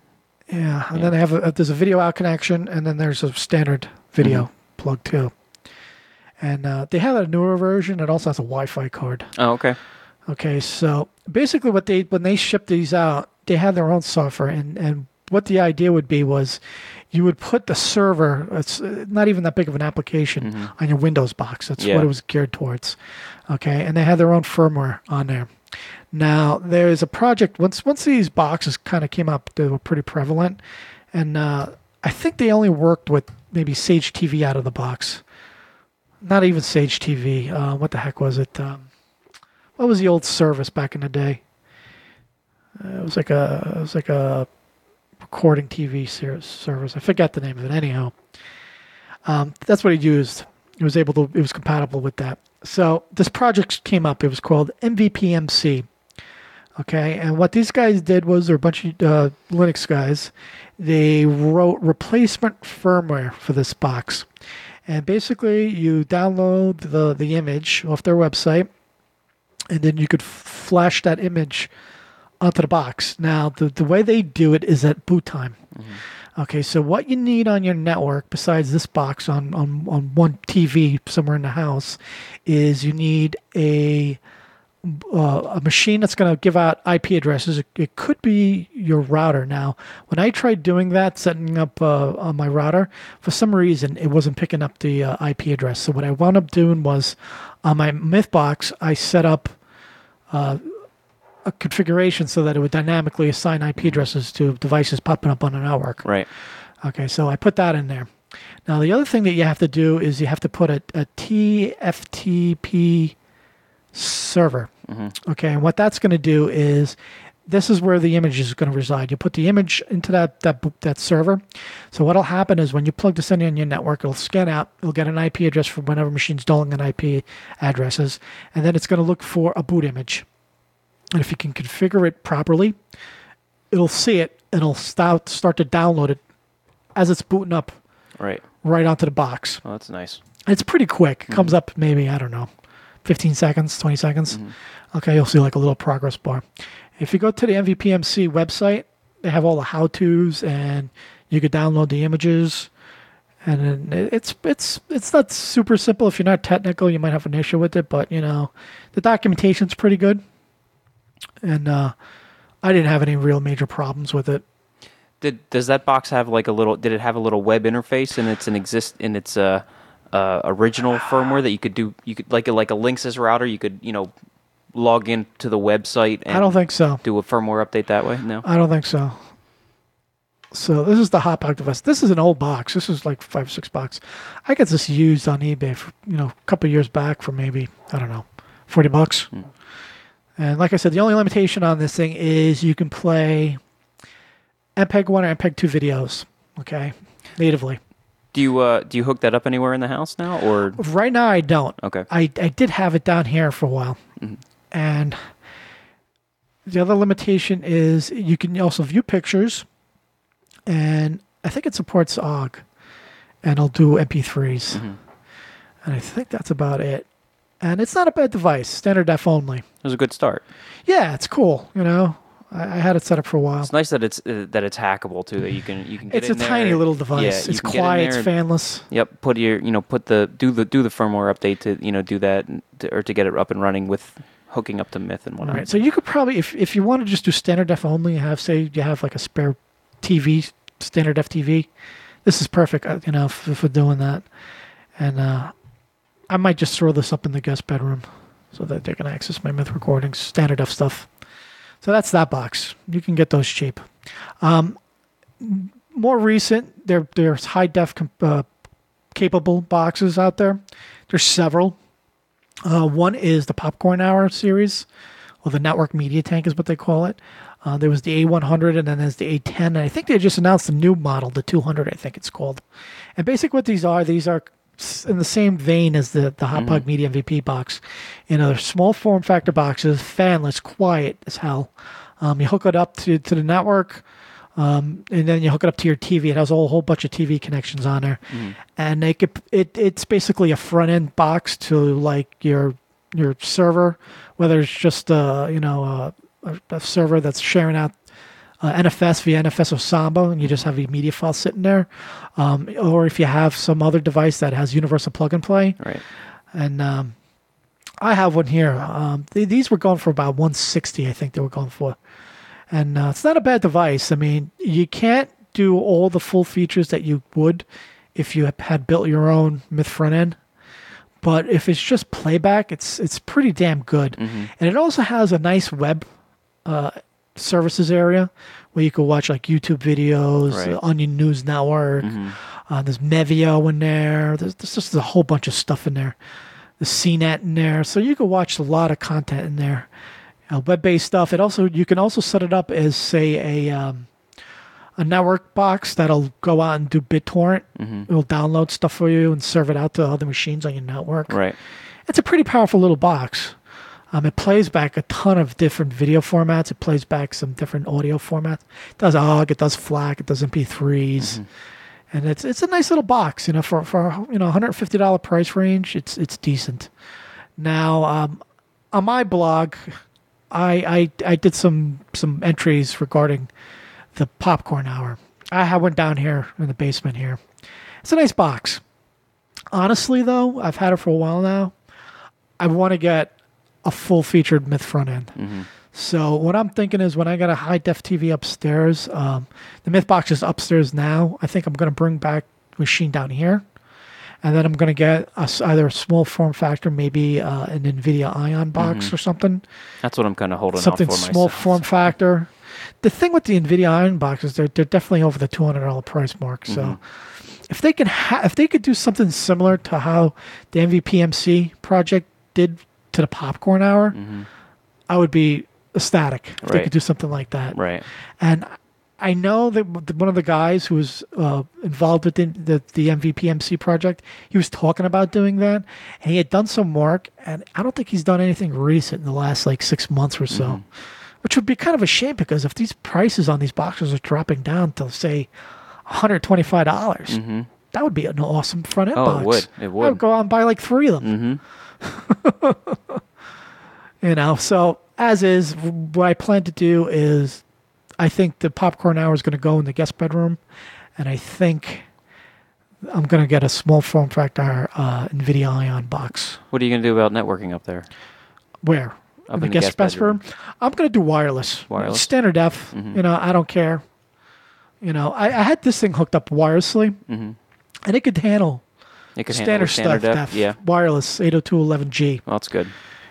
Yeah, and then they have there's a video out connection, and then there's a standard video plug too. And they have a newer version. It also has a Wi-Fi card. Oh, okay. Okay, so basically, when they ship these out, they have their own software, and what the idea would be was, you would put the server. It's not even that big of an application on your Windows box. That's what it was geared towards. Okay, and they have their own firmware on there. Now there's a project. Once these boxes kind of came up, they were pretty prevalent, and I think they only worked with maybe Sage TV out of the box. Not even Sage TV. What the heck was it? What was the old service back in the day? It was like a recording TV service. I forget the name of it. Anyhow, that's what he used. It was compatible with that. So this project came up. It was called MVPMC. Okay, and what these guys did was, they're a bunch of Linux guys. They wrote replacement firmware for this box, and basically you download the image off their website, and then you could flash that image onto the box. Now, the way they do it is at boot time. Okay, so what you need on your network, besides this box on one TV somewhere in the house, is you need a machine that's going to give out IP addresses. It could be your router. Now, when I tried doing that, setting up on my router, for some reason, it wasn't picking up the IP address. So what I wound up doing was, on my Myth box, I set up a configuration so that it would dynamically assign IP addresses to devices popping up on the network. Right. Okay, so I put that in there. Now, the other thing that you have to do is you have to put a TFTP server. Okay, and what that's going to do is, this is where the image is going to reside. You put the image into that server. So what'll happen is, when you plug this in on your network, it'll scan out. It'll get an IP address from whenever machine's doling an IP addresses, and then it's going to look for a boot image. And if you can configure it properly, it'll see it, and it'll start to download it as it's booting up right onto the box. Oh, that's nice. It's pretty quick. It comes up maybe, I don't know, 15 seconds, 20 seconds. Okay, you'll see like a little progress bar. If you go to the MVPMC website, they have all the how-tos, and you could download the images. And then it's not super simple. If you're not technical, you might have an issue with it, but the documentation's pretty good. And I didn't have any real major problems with it. Does that box have like a little? Did it have a little web interface in its original firmware that you could do? You could like a Linksys router. You could log into the website. And I don't think so. Do a firmware update that way? No, I don't think so. So this is the Hotbog device. This is an old box. This is like $5 or $6. I got this used on eBay for a couple of years back for maybe, I don't know, $40. And like I said, the only limitation on this thing is you can play MPEG 1 or MPEG 2 videos, okay, natively. Do you hook that up anywhere in the house now, or right now I don't? Okay. I did have it down here for a while, and the other limitation is you can also view pictures, and I think it supports OGG, and it'll do MP3s, and I think that's about it. And it's not a bad device, standard def only. It was a good start. Yeah, it's cool. I had it set up for a while. It's nice that it's hackable too. That you can get. It's a tiny little device. Yeah, it's quiet. It's fanless. Yep. Do the firmware update to do that, or to get it up and running with hooking up to Myth and whatnot. Right. So you could probably, if you want to just do standard def only, you have like a spare TV, standard def TV. This is perfect. For doing that, and I might just throw this up in the guest bedroom so that they can access my Myth recordings, standard def stuff. So that's that box. You can get those cheap. More recent, there's high def capable boxes out there. There's several. One is the Popcorn Hour series, or the Network Media Tank is what they call it. There was the A100, and then there's the A10, and I think they just announced a new model, the 200, I think it's called. And basically what these are in the same vein as the Hotbog Media MVP box. They're small form factor boxes, fanless, quiet as hell. You hook it up to the network, and then you hook it up to your TV. It has a whole bunch of TV connections on there, and it's basically a front end box to like your server, whether it's just a server that's sharing out NFS via NFS or Samba, and you just have a media file sitting there. Or if you have some other device that has universal plug and play. Right. And I have one here. These were going for about 160, I think they were going for. And it's not a bad device. I mean, you can't do all the full features that you would if you had built your own Myth front end. But if it's just playback, it's pretty damn good. And it also has a nice web services area where you can watch like YouTube videos, Right. Onion News Network. There's Mevio in there. There's just a whole bunch of stuff in there. There's CNET in there, so you can watch a lot of content in there. Web-based stuff. You can also set it up as say a network box that'll go out and do BitTorrent. It'll download stuff for you and serve it out to other machines on your network. Right. It's a pretty powerful little box. It plays back a ton of different video formats. It plays back some different audio formats. It does OGG, it does FLAC, it does MP3s. And it's a nice little box, for $150 price range. It's decent. Now, on my blog, I did some entries regarding the Popcorn Hour. I went down here in the basement here. It's a nice box. Honestly, though, I've had it for a while now. I want to get a full-featured Myth front end. So what I'm thinking is when I got a high-def TV upstairs, the Myth box is upstairs now. I think I'm going to bring back the machine down here. And then I'm going to get either a small form factor, maybe an NVIDIA Ion box or something. That's what I'm kind of holding Something out for small myself. form factor. The thing with the NVIDIA Ion boxes, they're definitely over the $200 price mark. So if they could do something similar to how the MVP-MC project did to the Popcorn Hour, I would be ecstatic if they Right. could do something like that. Right. And I know that one of the guys who was involved with the MVP-MC project, he was talking about doing that, and he had done some work, and I don't think he's done anything recent in the last 6 months or so, which would be kind of a shame because if these prices on these boxes are dropping down to, say, $125, that would be an awesome front end box. It would. It I would. would go out and buy 3 of them. So as is, what I plan to do is I think the Popcorn Hour is going to go in the guest bedroom, and I think I'm going to get a small form factor NVIDIA Ion box. What are you going to do about networking up there? Where? Up In the guest bedroom? I'm going to do wireless. Wireless? Standard def. I don't care. I had this thing hooked up wirelessly, and it could handle It could standard handle stuff. def. Yeah. Wireless 802.11g. Well, that's good.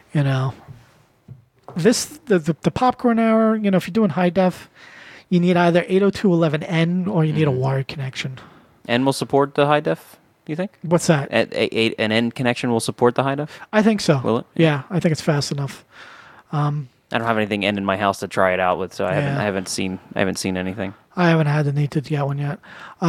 The Popcorn Hour, if you're doing high def, you need either 802.11n or you need a wired connection. And will support the high def, do you think? What's that? An N connection will support the high def? I think so. Will it? Yeah, I think it's fast enough. I don't have anything N in my house to try it out with, so I Yeah. haven't seen anything. I haven't had the need to get one yet.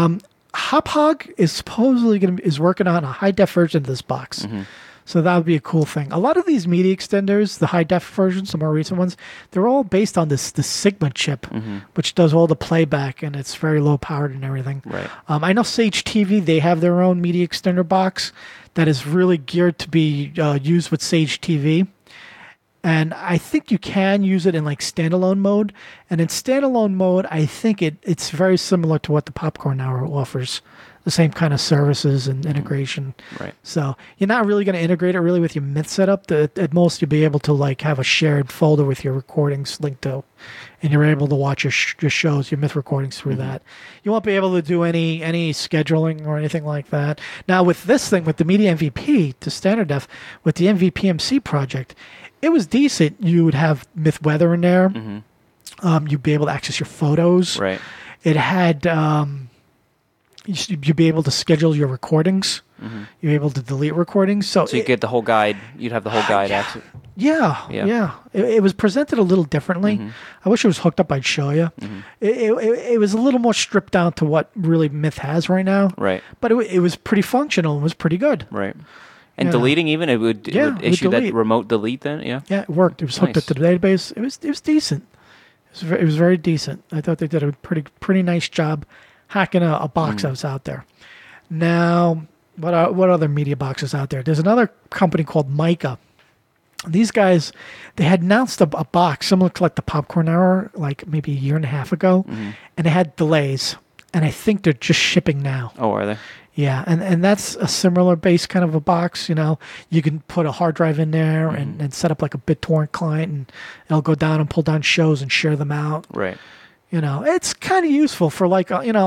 HopHog is supposedly is working on a high def version of this box. So that would be a cool thing. A lot of these media extenders, the high def versions, the more recent ones, they're all based on the Sigma chip, which does all the playback, and it's very low powered and everything. Right. I know Sage TV, they have their own media extender box that is really geared to be used with Sage TV. And I think you can use it in standalone mode. And in standalone mode, I think it's very similar to what the Popcorn Hour offers. The same kind of services and integration. Right. So you're not really going to integrate it really with your Myth setup. At most, you'll be able to have a shared folder with your recordings linked to, and you're able to watch your shows, your Myth recordings through that. You won't be able to do any scheduling or anything like that. Now with this thing, with the Media MVP to standard def, with the MVP-MC project, it was decent. You would have Myth weather in there. You'd be able to access your photos. Right. It had you'd be able to schedule your recordings. You'd be able to delete recordings. So you get the whole guide. You'd have the whole guide access. Yeah. It was presented a little differently. I wish it was hooked up. I'd show you. It was a little more stripped down to what really Myth has right now. Right. But it was pretty functional. It was pretty good. Right. And Yeah. deleting even it would issue that delete. remote delete then. Yeah. Yeah, it worked. It was hooked Nice. up to the database. It was decent. It was very decent. I thought they did a pretty nice job hacking a box that was out there. Now, what other media boxes out there? There's another company called Mica. These guys, they had announced a box similar to like the Popcorn Hour, like maybe a year and a half ago, and they had delays. And I think they're just shipping now. Oh, are they? Yeah, and that's a similar base kind of a box. You can put a hard drive in there and set up like a BitTorrent client, and it'll go down and pull down shows and share them out. Right. It's kind of useful for like,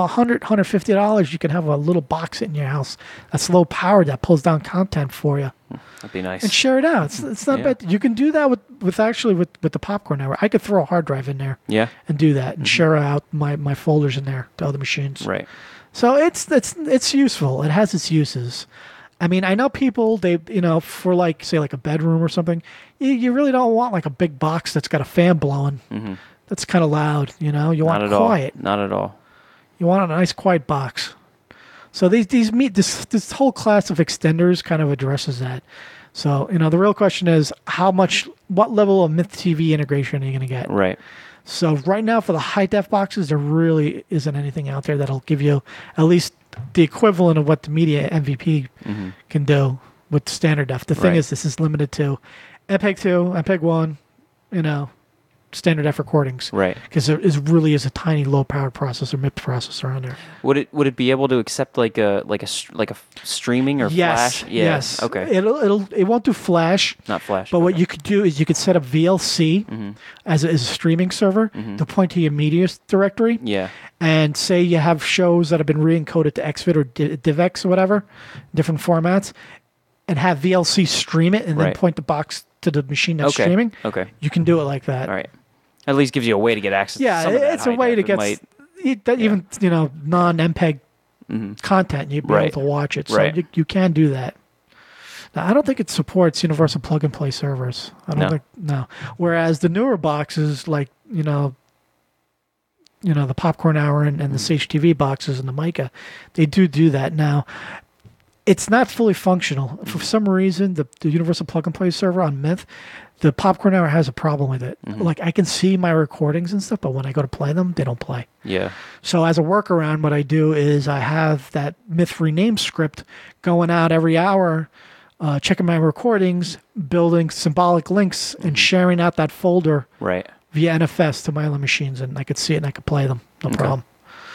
$150. You can have a little box in your house that's low powered that pulls down content for you. That'd be nice. And share it out. It's not bad. You can do that with the Popcorn Hour. I could throw a hard drive in there. Yeah. And do that and share out my folders in there to other machines. Right. So it's useful. It has its uses. I mean, I know people, for like, say like a bedroom or something, you really don't want like a big box that's got a fan blowing. Mm-hmm. That's kind of loud, You want quiet. Not at all. You want a nice quiet box. So this whole class of extenders kind of addresses that. So, the real question is what level of Myth TV integration are you going to get? Right. So right now for the high def boxes, there really isn't anything out there that'll give you at least the equivalent of what the Media MVP can do with standard def. The thing is, this is limited to MPEG 2, MPEG 1, standard def recordings, right? Because there really is a tiny low powered processor, MIPS processor on there. Would it be able to accept like a streaming or yes, flash? Yeah. Yes. Okay. It won't do flash. Not flash. But what you could do is you could set up VLC as a streaming server to point to your media directory. Yeah. And say you have shows that have been re-encoded to XVID or DivX or whatever, different formats, and have VLC stream it and then point the box to the machine that's streaming. Okay. You can do it like that. All right. At least gives you a way to get access to some of that it's a way to get even non-MPEG content. You'd be able to watch it. So you can do that. Now, I don't think it supports universal plug-and-play servers. I don't think. No. Whereas the newer boxes, like, the Popcorn Hour and the SageTV boxes and the Mica, they do that now. It's not fully functional. For some reason, the universal plug-and-play server on Myth, the Popcorn Hour has a problem with it. Like, I can see my recordings and stuff, but when I go to play them, they don't play. Yeah. So as a workaround, what I do is I have that Myth rename script going out every hour, checking my recordings, building symbolic links, and sharing out that folder via NFS to my other machines, and I could see it and I could play them. No problem.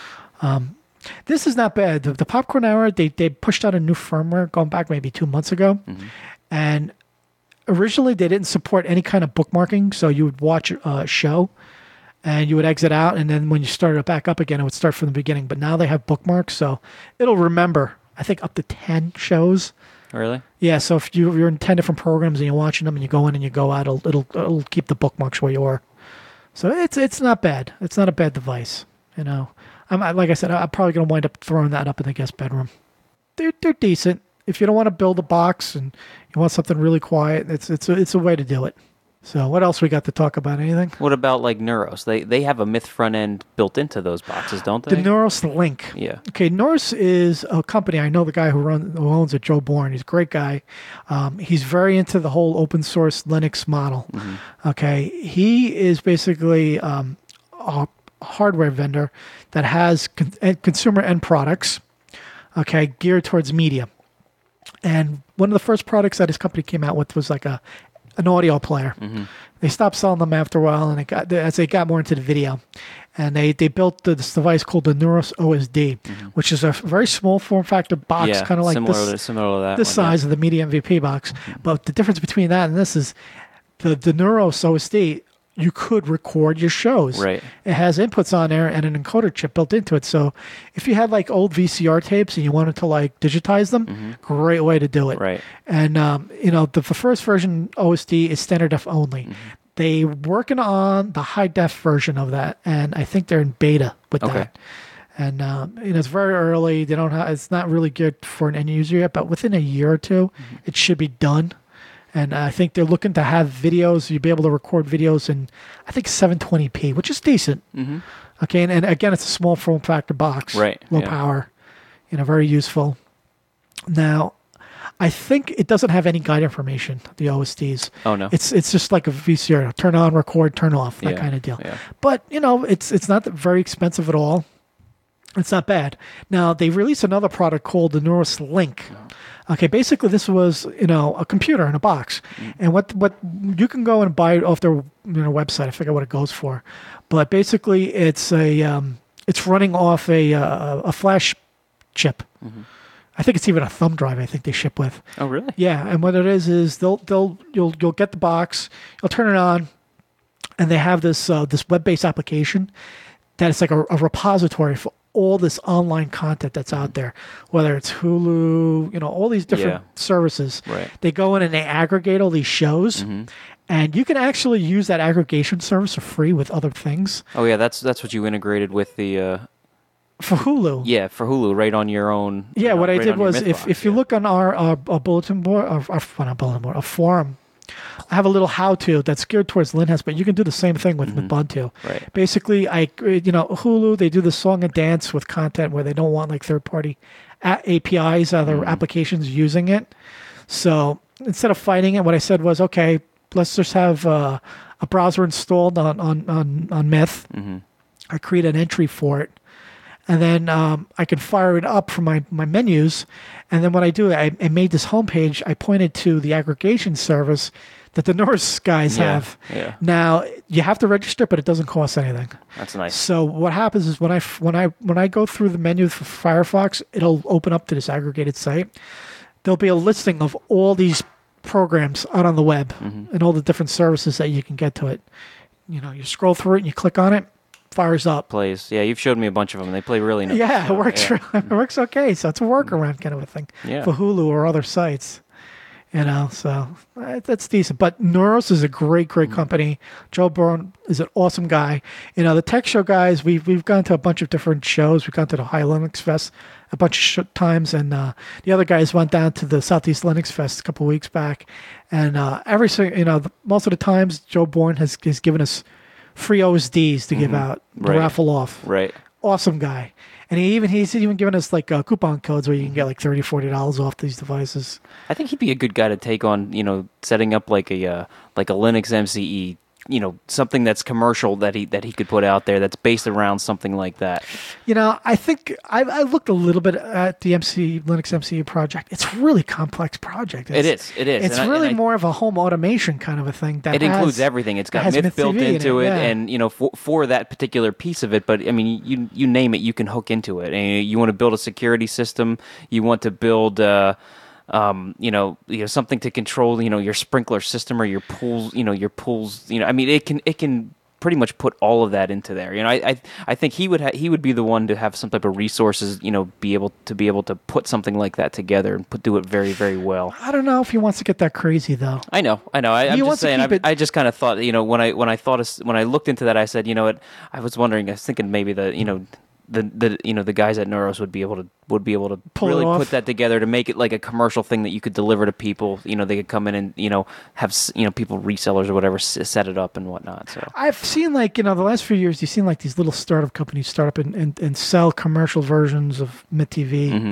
This is not bad. The Popcorn Hour, they pushed out a new firmware going back maybe 2 months ago. And originally they didn't support any kind of bookmarking. So you would watch a show and you would exit out. And then when you started it back up again, it would start from the beginning. But now they have bookmarks. So it'll remember, I think, up to 10 shows. Really? Yeah. So if you're in 10 different programs and you're watching them and you go in and you go out, it'll keep the bookmarks where you are. So it's not bad. It's not a bad device. Like I said, I'm probably going to wind up throwing that up in the guest bedroom. They're decent. If you don't want to build a box and you want something really quiet, it's a way to do it. So what else we got to talk about? Anything? What about like Neuros? They have a Myth front end built into those boxes, don't they? The Neuros Link. Yeah. Okay, Neuros is a company. I know the guy who owns it, Joe Bourne. He's a great guy. He's very into the whole open source Linux model. Okay, he is basically a hardware vendor that has consumer end products, geared towards media. And one of the first products that his company came out with was like an audio player. They stopped selling them after a while, and as they got more into the video, and they built this device called the Neuros OSD, which is a very small form factor box, kind of like similar to that. Size of the Media MVP box. But the difference between that and this is the Neuros OSD. You could record your shows. Right. It has inputs on there and an encoder chip built into it. So if you had like old VCR tapes and you wanted to like digitize them, great way to do it. Right. And the first version OSD is standard def only. They working on the high def version of that, and I think they're in beta with that. And it's very early. They don't have. It's not really good for an end user yet, but within a year or two, it should be done. And I think they're looking to have videos. You'll be able to record videos in, I think, 720p, which is decent. Okay, and again, it's a small form factor box. Right. Low power. Very useful. Now, I think it doesn't have any guide information, the OSDs. Oh, no. It's just like a VCR. Turn on, record, turn off, that kind of deal. Yeah. But, it's not very expensive at all. It's not bad. Now they released another product called the Neuros Link. Okay, basically this was a computer in a box, and what you can go and buy it off their website. I forget what it goes for, but basically it's it's running off a flash chip. I think it's even a thumb drive. I think they ship with. Oh, really? Yeah, and what it is you'll get the box, you'll turn it on, and they have this web-based application that is like a repository for all this online content that's out there, whether it's Hulu, all these different services. Right. They go in and they aggregate all these shows, and you can actually use that aggregation service for free with other things. Oh, yeah, that's what you integrated with the... For Hulu. Yeah, for Hulu, right on your own. Yeah, what I right did on your was, Mythbox, if you look on our bulletin board, not bulletin board, a forum, I have a little how-to that's geared towards Linhas, but you can do the same thing with Ubuntu. Right. Basically, Hulu, they do the song and dance with content where they don't want like third-party APIs, other applications using it. So instead of fighting it, what I said was, okay, let's just have a browser installed on Myth. I create an entry for it. And then I can fire it up from my menus. And then what I do, I made this homepage. I pointed to the aggregation service that the Norse guys have. Yeah. Now, you have to register, but it doesn't cost anything. That's nice. So what happens is when I go through the menu for Firefox, it'll open up to this aggregated site. There'll be a listing of all these programs out on the web and all the different services that you can get to it. You scroll through it and you click on it. Fires up. Plays. Yeah, you've showed me a bunch of them. They play really nice. Yeah, So, it works. yeah. It works okay. So it's a workaround kind of a thing Yeah. for Hulu or other sites. So that's decent. But Neuros is a great company. Joe Bourne is an awesome guy. The Tech Show guys, we've gone to a bunch of different shows. We've gone to the High Linux Fest a bunch of times, and the other guys went down to the Southeast Linux Fest a couple of weeks back. And most of the times, Joe Bourne has given us free OSDs to give out, to raffle off. Right. Awesome guy. And he's even given us like coupon codes where you can get like $30, $40 off these devices. I think he'd be a good guy to take on, setting up like a Linux MCE, something that's commercial that he could put out there that's based around something like that. I think I looked a little bit at the Linux MCE project. It's a really complex project. It is. It's really more of a home automation kind of a thing. It includes everything. It's got Myth built TV into it, yeah. and for that particular piece of it. But I mean, you name it, you can hook into it. And you want to build a security system. You want to build. Something to control, your sprinkler system or your pools, I mean, it can pretty much put all of that into there. I think he would be the one to have some type of resources, be able to put something like that together and do it very, very well. I don't know if he wants to get that crazy though. I know. I'm just saying. I just kind of thought, when I looked into that, I said, I was thinking maybe the guys at Neuros would be able to really put that together to make it like a commercial thing that you could deliver to people. They could come in and have people, resellers or whatever, set it up and whatnot. So I've seen the last few years, you've seen like these little startup companies start up and sell commercial versions of Myth TV.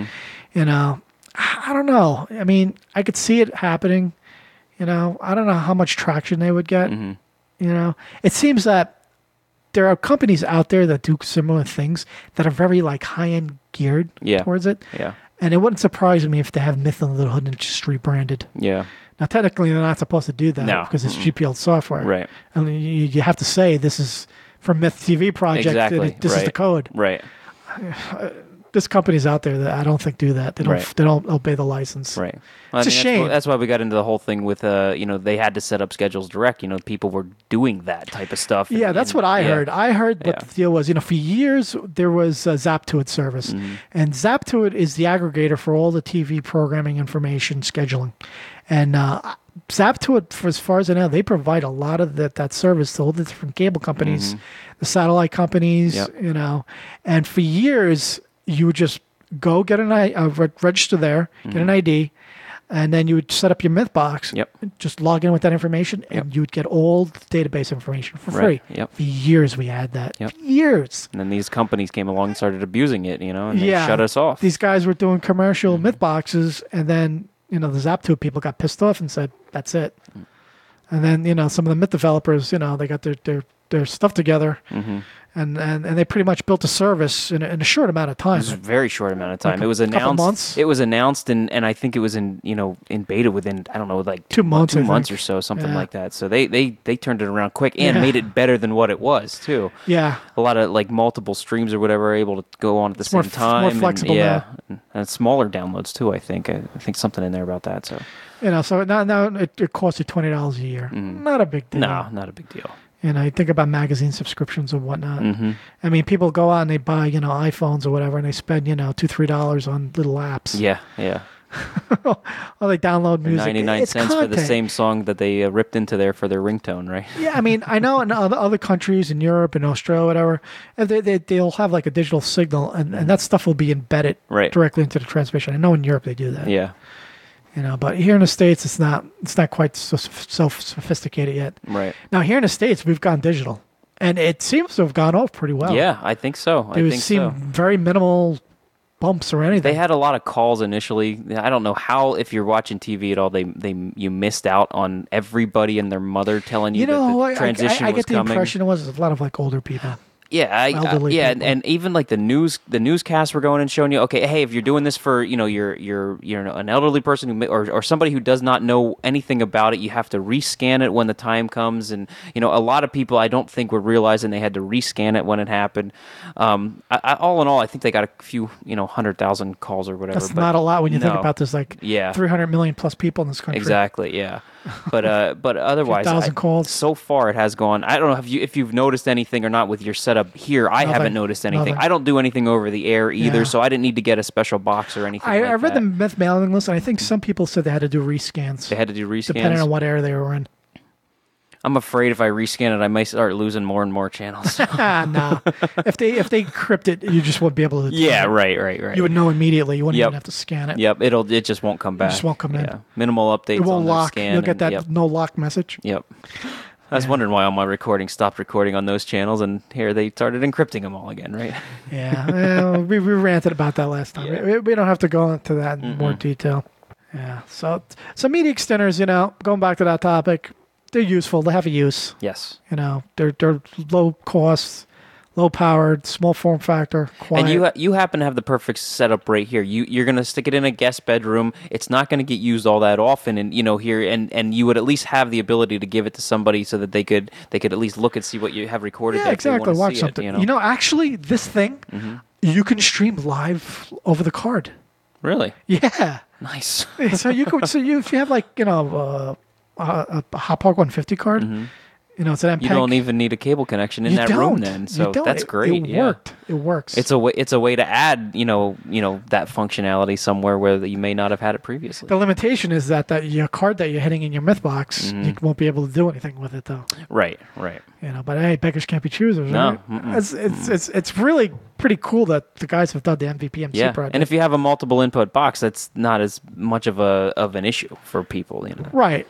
I don't know. I mean, I could see it happening. I don't know how much traction they would get. It seems that there are companies out there that do similar things that are very like high-end geared towards it. Yeah. And it wouldn't surprise me if they have Myth Under the Hood and just rebranded. Yeah. Now, technically, they're not supposed to do that because it's GPL software. Right. And you have to say this is from Myth TV project. Exactly. This is the code. Right. There's companies out there that I don't think do that. They don't obey the license. Right. It's a shame. That's why we got into the whole thing with they had to set up schedules direct. People were doing that type of stuff. Yeah, that's what I heard. I heard what the deal was. For years there was a Zaptuit service, and Zaptuit is the aggregator for all the TV programming information scheduling, and Zaptuit, for as far as I know, they provide a lot of that service to all the different cable companies, the satellite companies, and for years you would just go get register there, get an ID, and then you would set up your Myth box. Just log in with that information, and you would get all the database information for free. For years we had that. Years. And then these companies came along and started abusing it, and they shut us off. These guys were doing commercial Myth boxes, and then the Zaptuit people got pissed off and said, "That's it." And then some of the Myth developers, they got their their stuff together, Mm-hmm. and they pretty much built a service in a short amount of time. It was a very short amount of time. Like It was a couple announced. months? It was announced, and I think it was in beta within, I don't know, like 2 months, I 2 months think. or so, something Yeah. like that. So they turned it around quick and Yeah. made it better than what it was too. Yeah, A lot of like multiple streams or whatever are able to go on at the more same f- time. more and, flexible yeah, now. and smaller downloads too. I think something in there about that. So so now it costs you $20 a year. Not a big deal. no, not a big deal. I think about magazine subscriptions and whatnot. Mm-hmm. I mean, people go out and they buy, iPhones or whatever, and they spend, $2-3 on little apps. Yeah, yeah. Or they download music. 99 It's cents for the content. same song that they ripped into there for their ringtone, right? Yeah, I mean, I know in other countries, in Europe and Australia, whatever, they'll have like a digital signal, and that stuff will be embedded Right. directly into the transmission. I know in Europe they do that. Yeah, But here in the States, it's not quite so sophisticated yet. right. Now here in the States, we've gone digital, and it seems to have gone off pretty well. Yeah, I think so. I There think seem so. very minimal bumps or anything. They had a lot of calls initially. I don't know how, if you're watching TV at all, you missed out on everybody and their mother telling you, that the transition I was get the coming. impression it was a lot of like older people. Yeah, elderly yeah, people. and even like the newscasts were going and showing you, okay, hey, if you're doing this for you're an elderly person or somebody who does not know anything about it, you have to rescan it when the time comes, and a lot of people I don't think were realizing they had to rescan it when it happened. All in all, I think they got a few 100,000 calls or whatever. That's but not a lot when you think no. about this. Like Yeah. 300 million plus people in this country. Exactly, yeah. But otherwise, thousand calls. so far it has gone. I don't know if you've noticed anything or not with your setup here. I Nothing. haven't noticed anything. Nothing. I don't do anything over the air either, Yeah. so I didn't need to get a special box or anything. I like read the that. myth mailing list, and I think some people said they had to do rescans They had to do rescans. depending on what area they were in. I'm afraid if I rescan it, I might start losing more and more channels. No, if they crypt it, you just wouldn't be able to. Yeah, right. You would know immediately. You wouldn't Yep. even have to scan it. Yep, it just won't come back. just won't come in. Yeah, minimal updates It won't on the lock. scan. You'll get and- that Yep. no lock message. Yep. I was wondering why all my recordings stopped recording on those channels, and here they started encrypting them all again, right? Yeah, we ranted about that last time. Yeah. We don't have to go into that in more detail. Yeah, so media extenders, going back to that topic, they're useful. They have a use. Yes. They're low cost, low powered, small form factor, quiet. And you happen to have the perfect setup right here. You're going to stick it in a guest bedroom. It's not going to get used all that often, and here and you would at least have the ability to give it to somebody so that they could at least look and see what you have recorded. Yeah, if they exactly. wanna Watch see something. It, Actually, this thing you can stream live over the card. Really Yeah. nice. So if you have like a Hauppauge 150 card, it's an MPEG. You don't even need a cable connection in You that room don't. then. You So don't. that's great. It yeah. worked. It works. It's a way to add that functionality somewhere where you may not have had it previously. The limitation is that your card that you're hitting in your myth box, you won't be able to do anything with it though. Right. But hey, beggars can't be choosers. No, right? It's really pretty cool that the guys have done the MVP MC Yeah, project. and if you have a multiple input box, that's not as much of an issue for people. Right.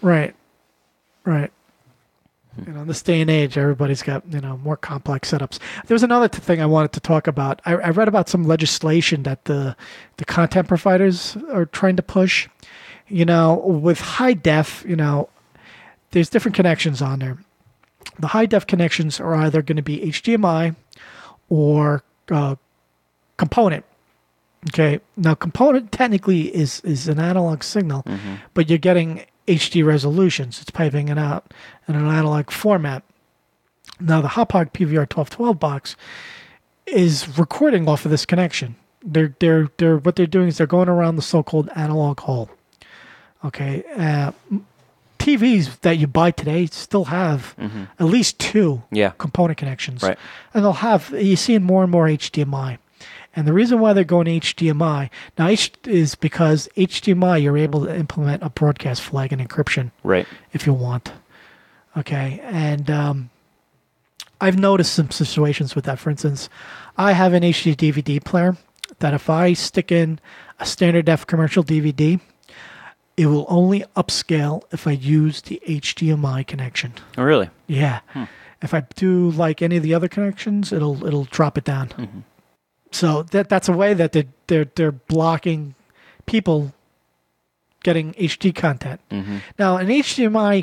In this day and age, everybody's got more complex setups. There was another thing I wanted to talk about. I read about some legislation that the content providers are trying to push. With high def, there's different connections on there. The high def connections are either going to be HDMI or component. Okay, now component technically is an analog signal, but you're getting HD resolutions. It's piping it out in an analog format. Now the Hauppauge PVR 1212 box is recording off of this connection. They're what they're doing is they're going around the so-called analog hole. Okay, TVs that you buy today still have at least two component connections, Right. and you're seeing more and more HDMI. And the reason why they're going HDMI now is because HDMI you're able to implement a broadcast flag and encryption, Right. if you want. Okay, and I've noticed some situations with that. For instance, I have an HD DVD player that if I stick in a standard def commercial DVD, it will only upscale if I use the HDMI connection. Oh, really? Yeah. If I do like any of the other connections, it'll drop it down. So that's a way that they're blocking people getting HD content. Now, an HDMI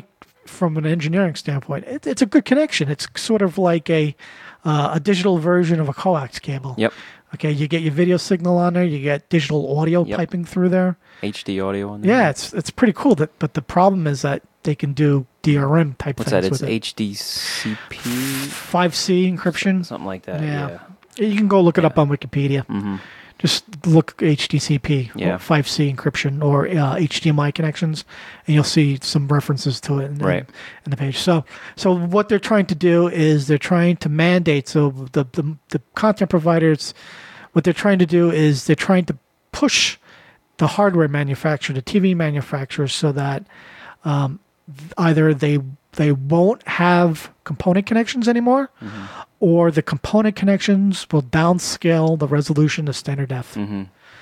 from an engineering standpoint, it's a good connection. It's sort of like a digital version of a coax cable. Yep. Okay, you get your video signal on there. You get digital audio Yep. piping through there. HD audio on there. Yeah, it's pretty cool. But the problem is that they can do DRM type What's things that? It's with it. HDCP, 5C encryption. something like that. Yeah. Yeah. You can go look it up on Wikipedia. Mm-hmm. Just look HDCP, Yeah. or 5C encryption, or HDMI connections, and you'll see some references to it in the page. So what they're trying to do is they're trying to mandate. So the content providers, what they're trying to do is they're trying to push the hardware manufacturer, the TV manufacturers, so that either they won't have component connections anymore, or the component connections will downscale the resolution to standard def. Mm-hmm.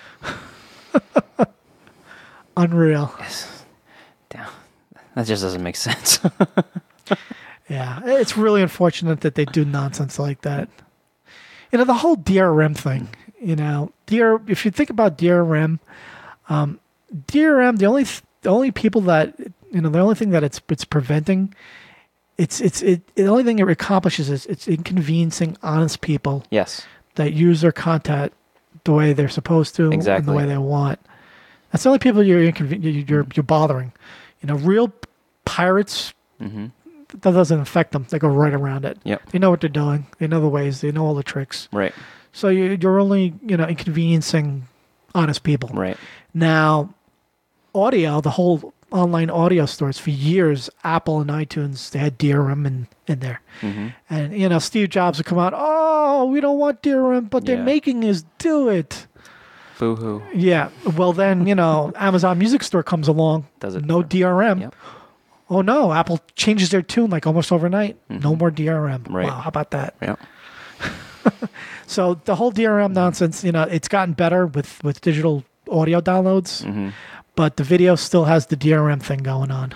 Unreal. Damn. That just doesn't make sense. Yeah, it's really unfortunate that they do nonsense like that. You know, the whole DRM thing. You know, if you think about DRM, the only people that the only thing that it's preventing, the only thing it accomplishes is it's inconveniencing honest people. Yes. That use their content the way they're supposed to, and Exactly. the way they want. That's the only people you're bothering. You know, real pirates. Mm-hmm. That doesn't affect them. They go right around it. Yep. They know what they're doing. They know the ways. They know all the tricks. Right. So you're only inconveniencing honest people. Right. Now, audio, the whole online audio stores for years, Apple and iTunes, they had DRM in there. Mm-hmm. And Steve Jobs would come out, oh, we don't want DRM, but they're Yeah. making us do it. Boo-hoo. Yeah. Well, then Amazon Music Store comes along. Does it? No DRM. Yep. Oh no! Apple changes their tune like almost overnight. No more DRM. Right. Wow, how about that? Yep. So the whole DRM nonsense, it's gotten better with digital audio downloads, Mm-hmm. but the video still has the DRM thing going on.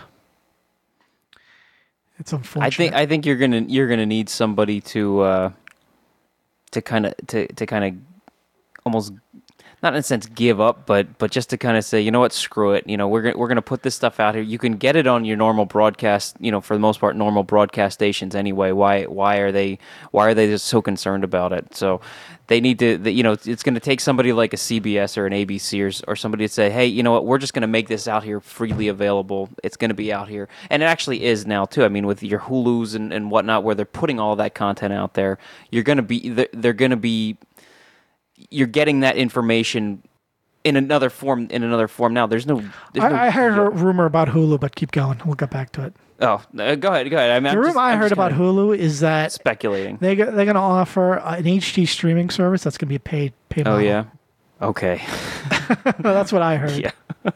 It's unfortunate. I think you're gonna need somebody to kind of almost, not in a sense give up, but just to kind of say, you know what, screw it. We're gonna put this stuff out here. You can get it on your normal broadcast, for the most part, normal broadcast stations anyway. Why are they just so concerned about it? So they need to, it's going to take somebody like a CBS or an ABC or somebody to say, hey, you know what, we're just going to make this out here freely available. It's going to be out here, and it actually is now too. I mean, with your Hulus and whatnot, where they're putting all that content out there, you're going to be. You're getting that information in another form now. I heard a rumor about Hulu, but keep going. We'll get back to it. Oh, go ahead. I mean, The rumor I heard about Hulu is that speculating. they're going to offer an HD streaming service that's going to be a paid Oh model. yeah. Okay. That's what I heard. Yeah.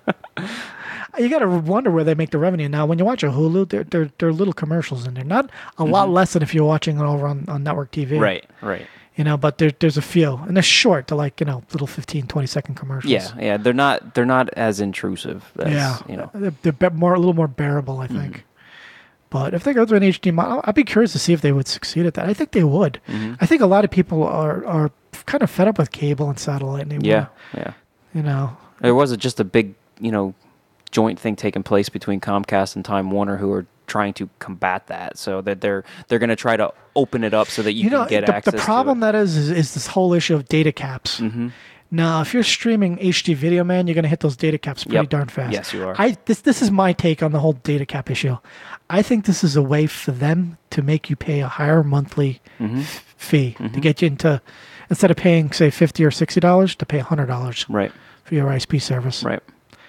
You got to wonder where they make the revenue. Now, when you watch a Hulu, there are little commercials in there. Not a lot less than if you're watching it over on network TV. Right. But there's a few, and they're short. They're like little 15, 20-second commercials. Yeah. They're not as intrusive. As, They're a little more bearable, I think. But if they go to an HD model, I'd be curious to see if they would succeed at that. I think they would. Mm-hmm. I think a lot of people are kind of fed up with cable and satellite. And they Yeah. There was just a big joint thing taking place between Comcast and Time Warner, who are trying to combat that, so that they're going to try to open it up so that you can get access. The problem to it. that is this whole issue of data caps. Mm-hmm. Now, if you're streaming HD video, man, you're going to hit those data caps pretty darn fast. Yes, you are. This is my take on the whole data cap issue. I think this is a way for them to make you pay a higher monthly fee to get you into, instead of paying say $50 or $60, to pay $100 Right. for your ISP service. Right.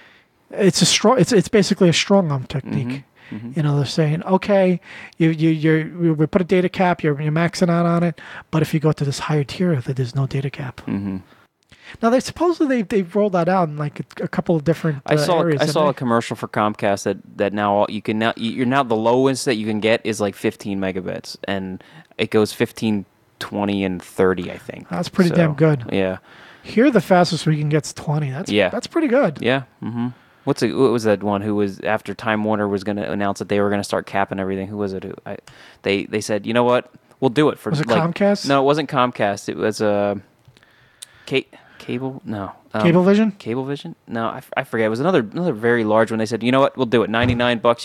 It's basically a strong arm technique. They're saying, okay, we put a data cap, you're maxing out on it, but if you go to this higher tier, there's no data cap. Mm-hmm. Now they've rolled that out in like a couple of different areas. I saw a commercial for Comcast that now you're now the lowest that you can get is like 15 megabits, and it goes 15, 20, and 30, I think. That's pretty damn good. Yeah. Here the fastest we can get is 20. That's pretty good. Yeah. Mm-hmm. What was that one who was after Time Warner was going to announce that they were going to start capping everything? Who was it? They said, you know what, we'll do it for. Was it Comcast? No, it wasn't Comcast. It was Cable. No. Cablevision? Cablevision? No, I forget. It was another very large one. They said, you know what, we'll do it. $99. You can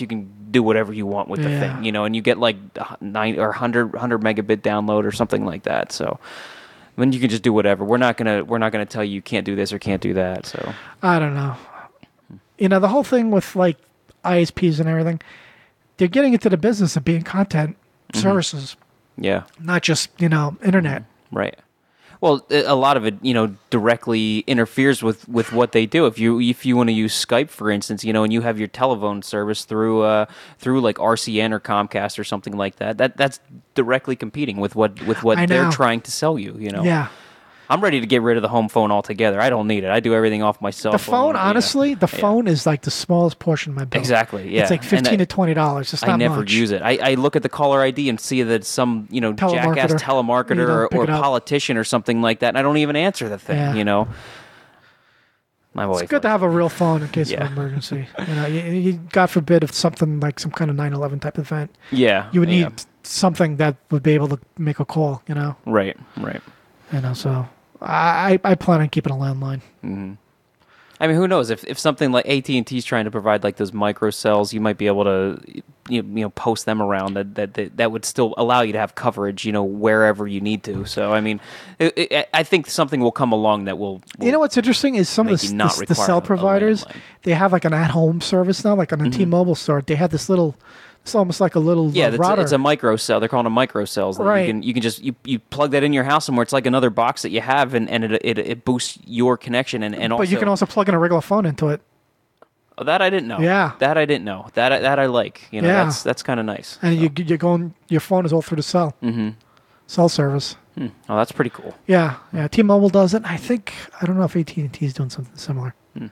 do whatever you want with the Yeah. thing, and you get like 9 or 100 megabit download or something like that. So then you can just do whatever. We're not gonna tell you can't do this or can't do that. So I don't know. The whole thing with like ISPs and everything, they're getting into the business of being content services, yeah, not just internet. right. Well, a lot of it, directly interferes with what they do. If you want to use Skype, for instance, and you have your telephone service through like RCN or Comcast or something like that, that's directly competing with what I they're know. trying to sell you. Yeah. I'm ready to get rid of the home phone altogether. I don't need it. I do everything off my cell The phone. phone, honestly, the Yeah. phone is like the smallest portion of my bill. Exactly. Yeah. It's like $15 to $20. It's not I never much. use it. I look at the caller ID and see that it's some jackass Telemarketer. telemarketer You don't pick or it up. politician or something like that, and I don't even answer the thing. Yeah. My wife. It's good to have a real phone in case Yeah. of emergency. God forbid, if something like some kind of 9/11 type event, Yeah. you would need yeah. something that would be able to make a call. Right. So I plan on keeping a landline. I mean, who knows if something like AT&T is trying to provide like those micro cells, you might be able to post them around that would still allow you to have coverage wherever you need to. So I mean, I think something will come along that will What's interesting is some of make you not the require cell a providers, landline. they have like an at-home service now, like on a T-Mobile store. They have this little, it's almost like a little router. it's a micro cell. They're calling them micro cells. That Right. You can just you plug that in your house somewhere. It's like another box that you have, and it boosts your connection and also. But you can also plug in a regular phone into it. Oh, that I didn't know. Yeah. That I didn't know. That I like. Yeah. That's kind of nice. And you're going, your phone is all through the cell. Cell service. Oh, that's pretty cool. Yeah. T-Mobile does it. I don't know if AT&T is doing something similar.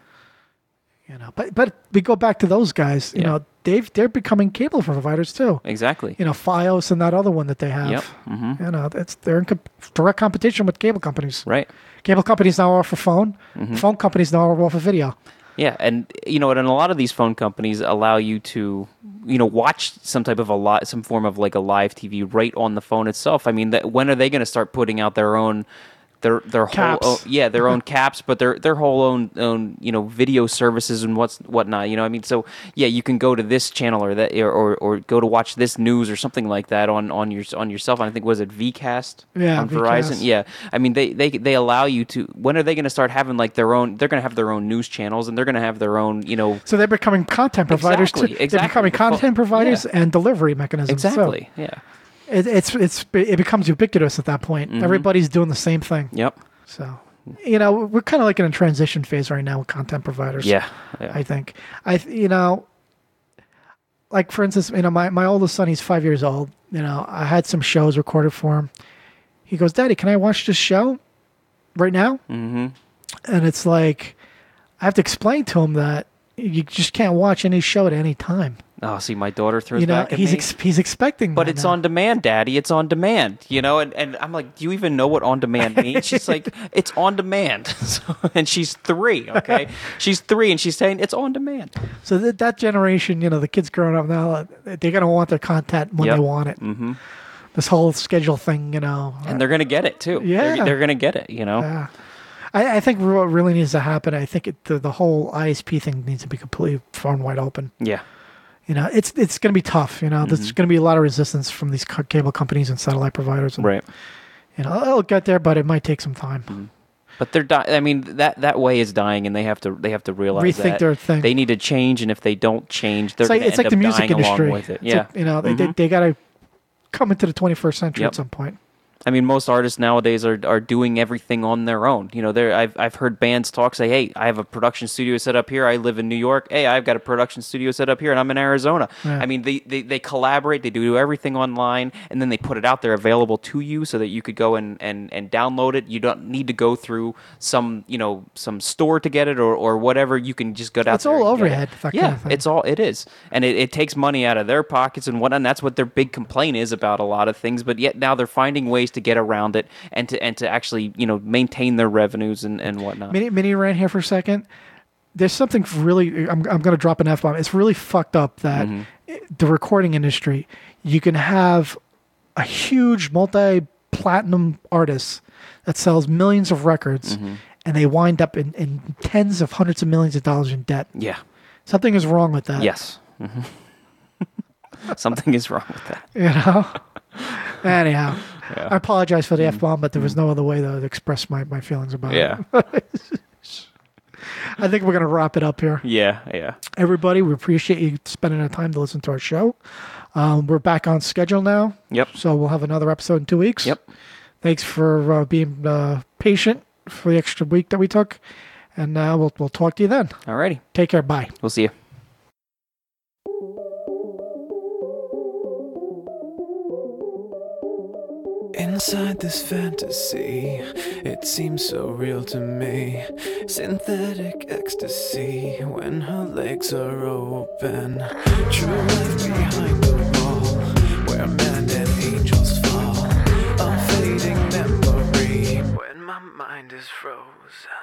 But we go back to those guys. Yeah. They're becoming cable providers too. Exactly. FiOS and that other one that they have. Yep. Mm-hmm. They're in direct competition with cable companies. Right. Cable companies now offer phone. Phone companies now offer video. Yeah, and and a lot of these phone companies allow you to watch some type of some form of like a live TV right on the phone itself. I mean, when are they going to start putting out their own their Caps. whole their own caps, but their whole own video services and whatnot. I mean, so yeah, you can go to this channel or that or go to watch this news or something like that on your cell phone. I think was it Vcast on Verizon. Vcast. Yeah, I mean they allow you to. When are they going to start having like their own? They're going to have their own news channels and they're going to have their own So they're becoming content providers too. Exactly. They're becoming content providers and delivery mechanisms. Exactly. So Yeah. it becomes ubiquitous at that point. Everybody's doing the same thing. Yep. So, we're kind of like in a transition phase right now with content providers. Yeah. I think. Like for instance, my oldest son, he's 5 years old. I had some shows recorded for him. He goes, "Daddy, can I watch this show right now?" Mm-hmm. And it's like, I have to explain to him that you just can't watch any show at any time. Oh, see, my daughter throws back at me. He's expecting But that it's now. on demand, Daddy. It's on demand, and I'm like, do you even know what on demand means? She's like, it's on demand. And she's 3, okay? She's 3, and she's saying it's on demand. So that generation, the kids growing up now, they're going to want their content when Yep. they want it. Mm-hmm. This whole schedule thing, And they're going to get it, too. Yeah. They're going to get it, Yeah. I think what really needs to happen, I think the whole ISP thing needs to be completely thrown wide open. Yeah. It's going to be tough. There's going to be a lot of resistance from these cable companies and satellite providers. And, Right. It'll get there, but it might take some time. Mm-hmm. But they're I mean, that way is dying, and they have to realize Rethink their thing. They need to change, and if they don't change, they're going to It's end like the up music dying industry. along with it. It's Yeah. like, they got to come into the 21st century Yep. at some point. I mean, most artists nowadays are doing everything on their own. I've heard bands talk, say, "Hey, I have a production studio set up here. I live in New York. Hey, I've got a production studio set up here, and I'm in Arizona." Yeah. I mean, they collaborate. They do everything online, and then they put it out there available to you so that you could go and download it. You don't need to go through some store to get it or whatever. You can just go out. It's all there and get overhead, it. that Yeah, kind of thing. it is, and it takes money out of their pockets and whatnot. And that's what their big complaint is about a lot of things. But yet now they're finding ways to get around it and to actually maintain their revenues and whatnot. Mini rant here for a second. There's something really. I'm going to drop an F-bomb. It's really fucked up that the recording industry, you can have a huge multi-platinum artist that sells millions of records, and they wind up in tens of hundreds of millions of dollars in debt. Yeah. Something is wrong with that. Yes. Something is wrong with that. You know. Anyhow, Yeah. I apologize for the F-bomb, but there was no other way to express my feelings about Yeah. it. I think we're going to wrap it up here. Yeah. Everybody, we appreciate you spending the time to listen to our show. We're back on schedule now. Yep. So we'll have another episode in 2 weeks. Yep. Thanks for being patient for the extra week that we took. And we'll talk to you then. Alrighty. Take care. Bye. We'll see you. Inside this fantasy, it seems so real to me. Synthetic ecstasy when her legs are open. True life behind the wall, where men and angels fall. A fading memory when my mind is frozen.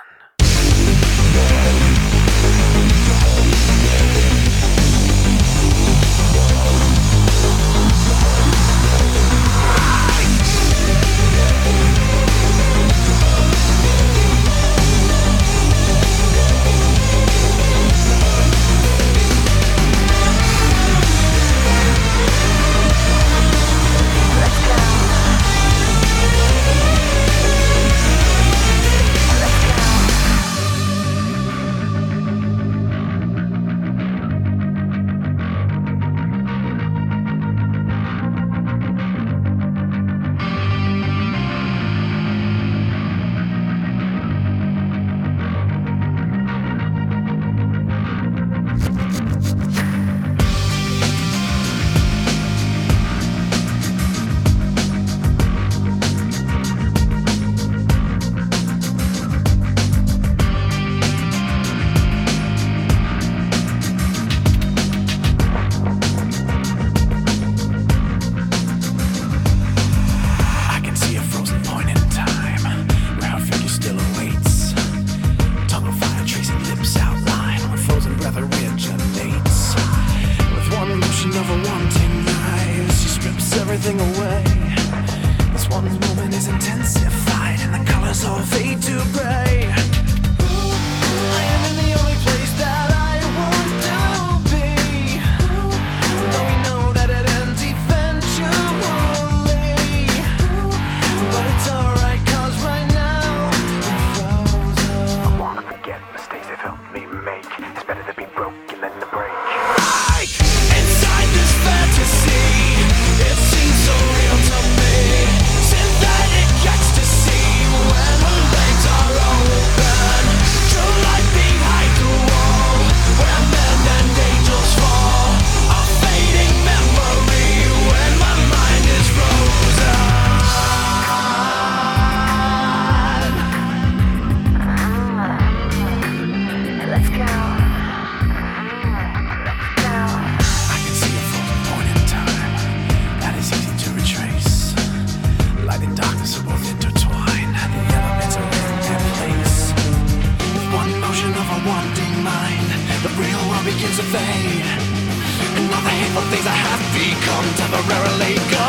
Temporarily go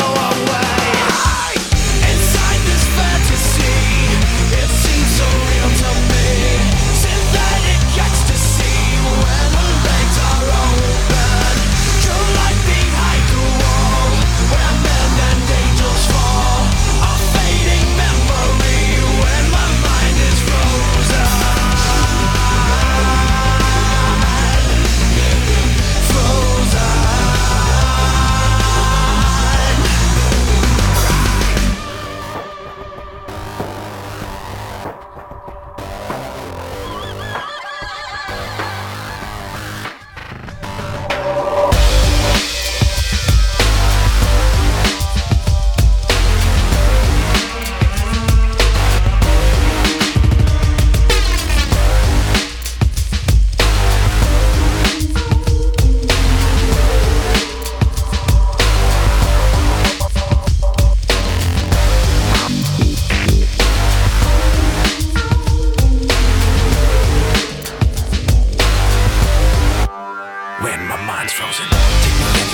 away. Inside this fantasy, it seems so real to me. Synthetic ecstasy when the legs are open. True life behind the wall, where men and angels fall. A fading memory when my mind is frozen. When my mind's frozen, take me in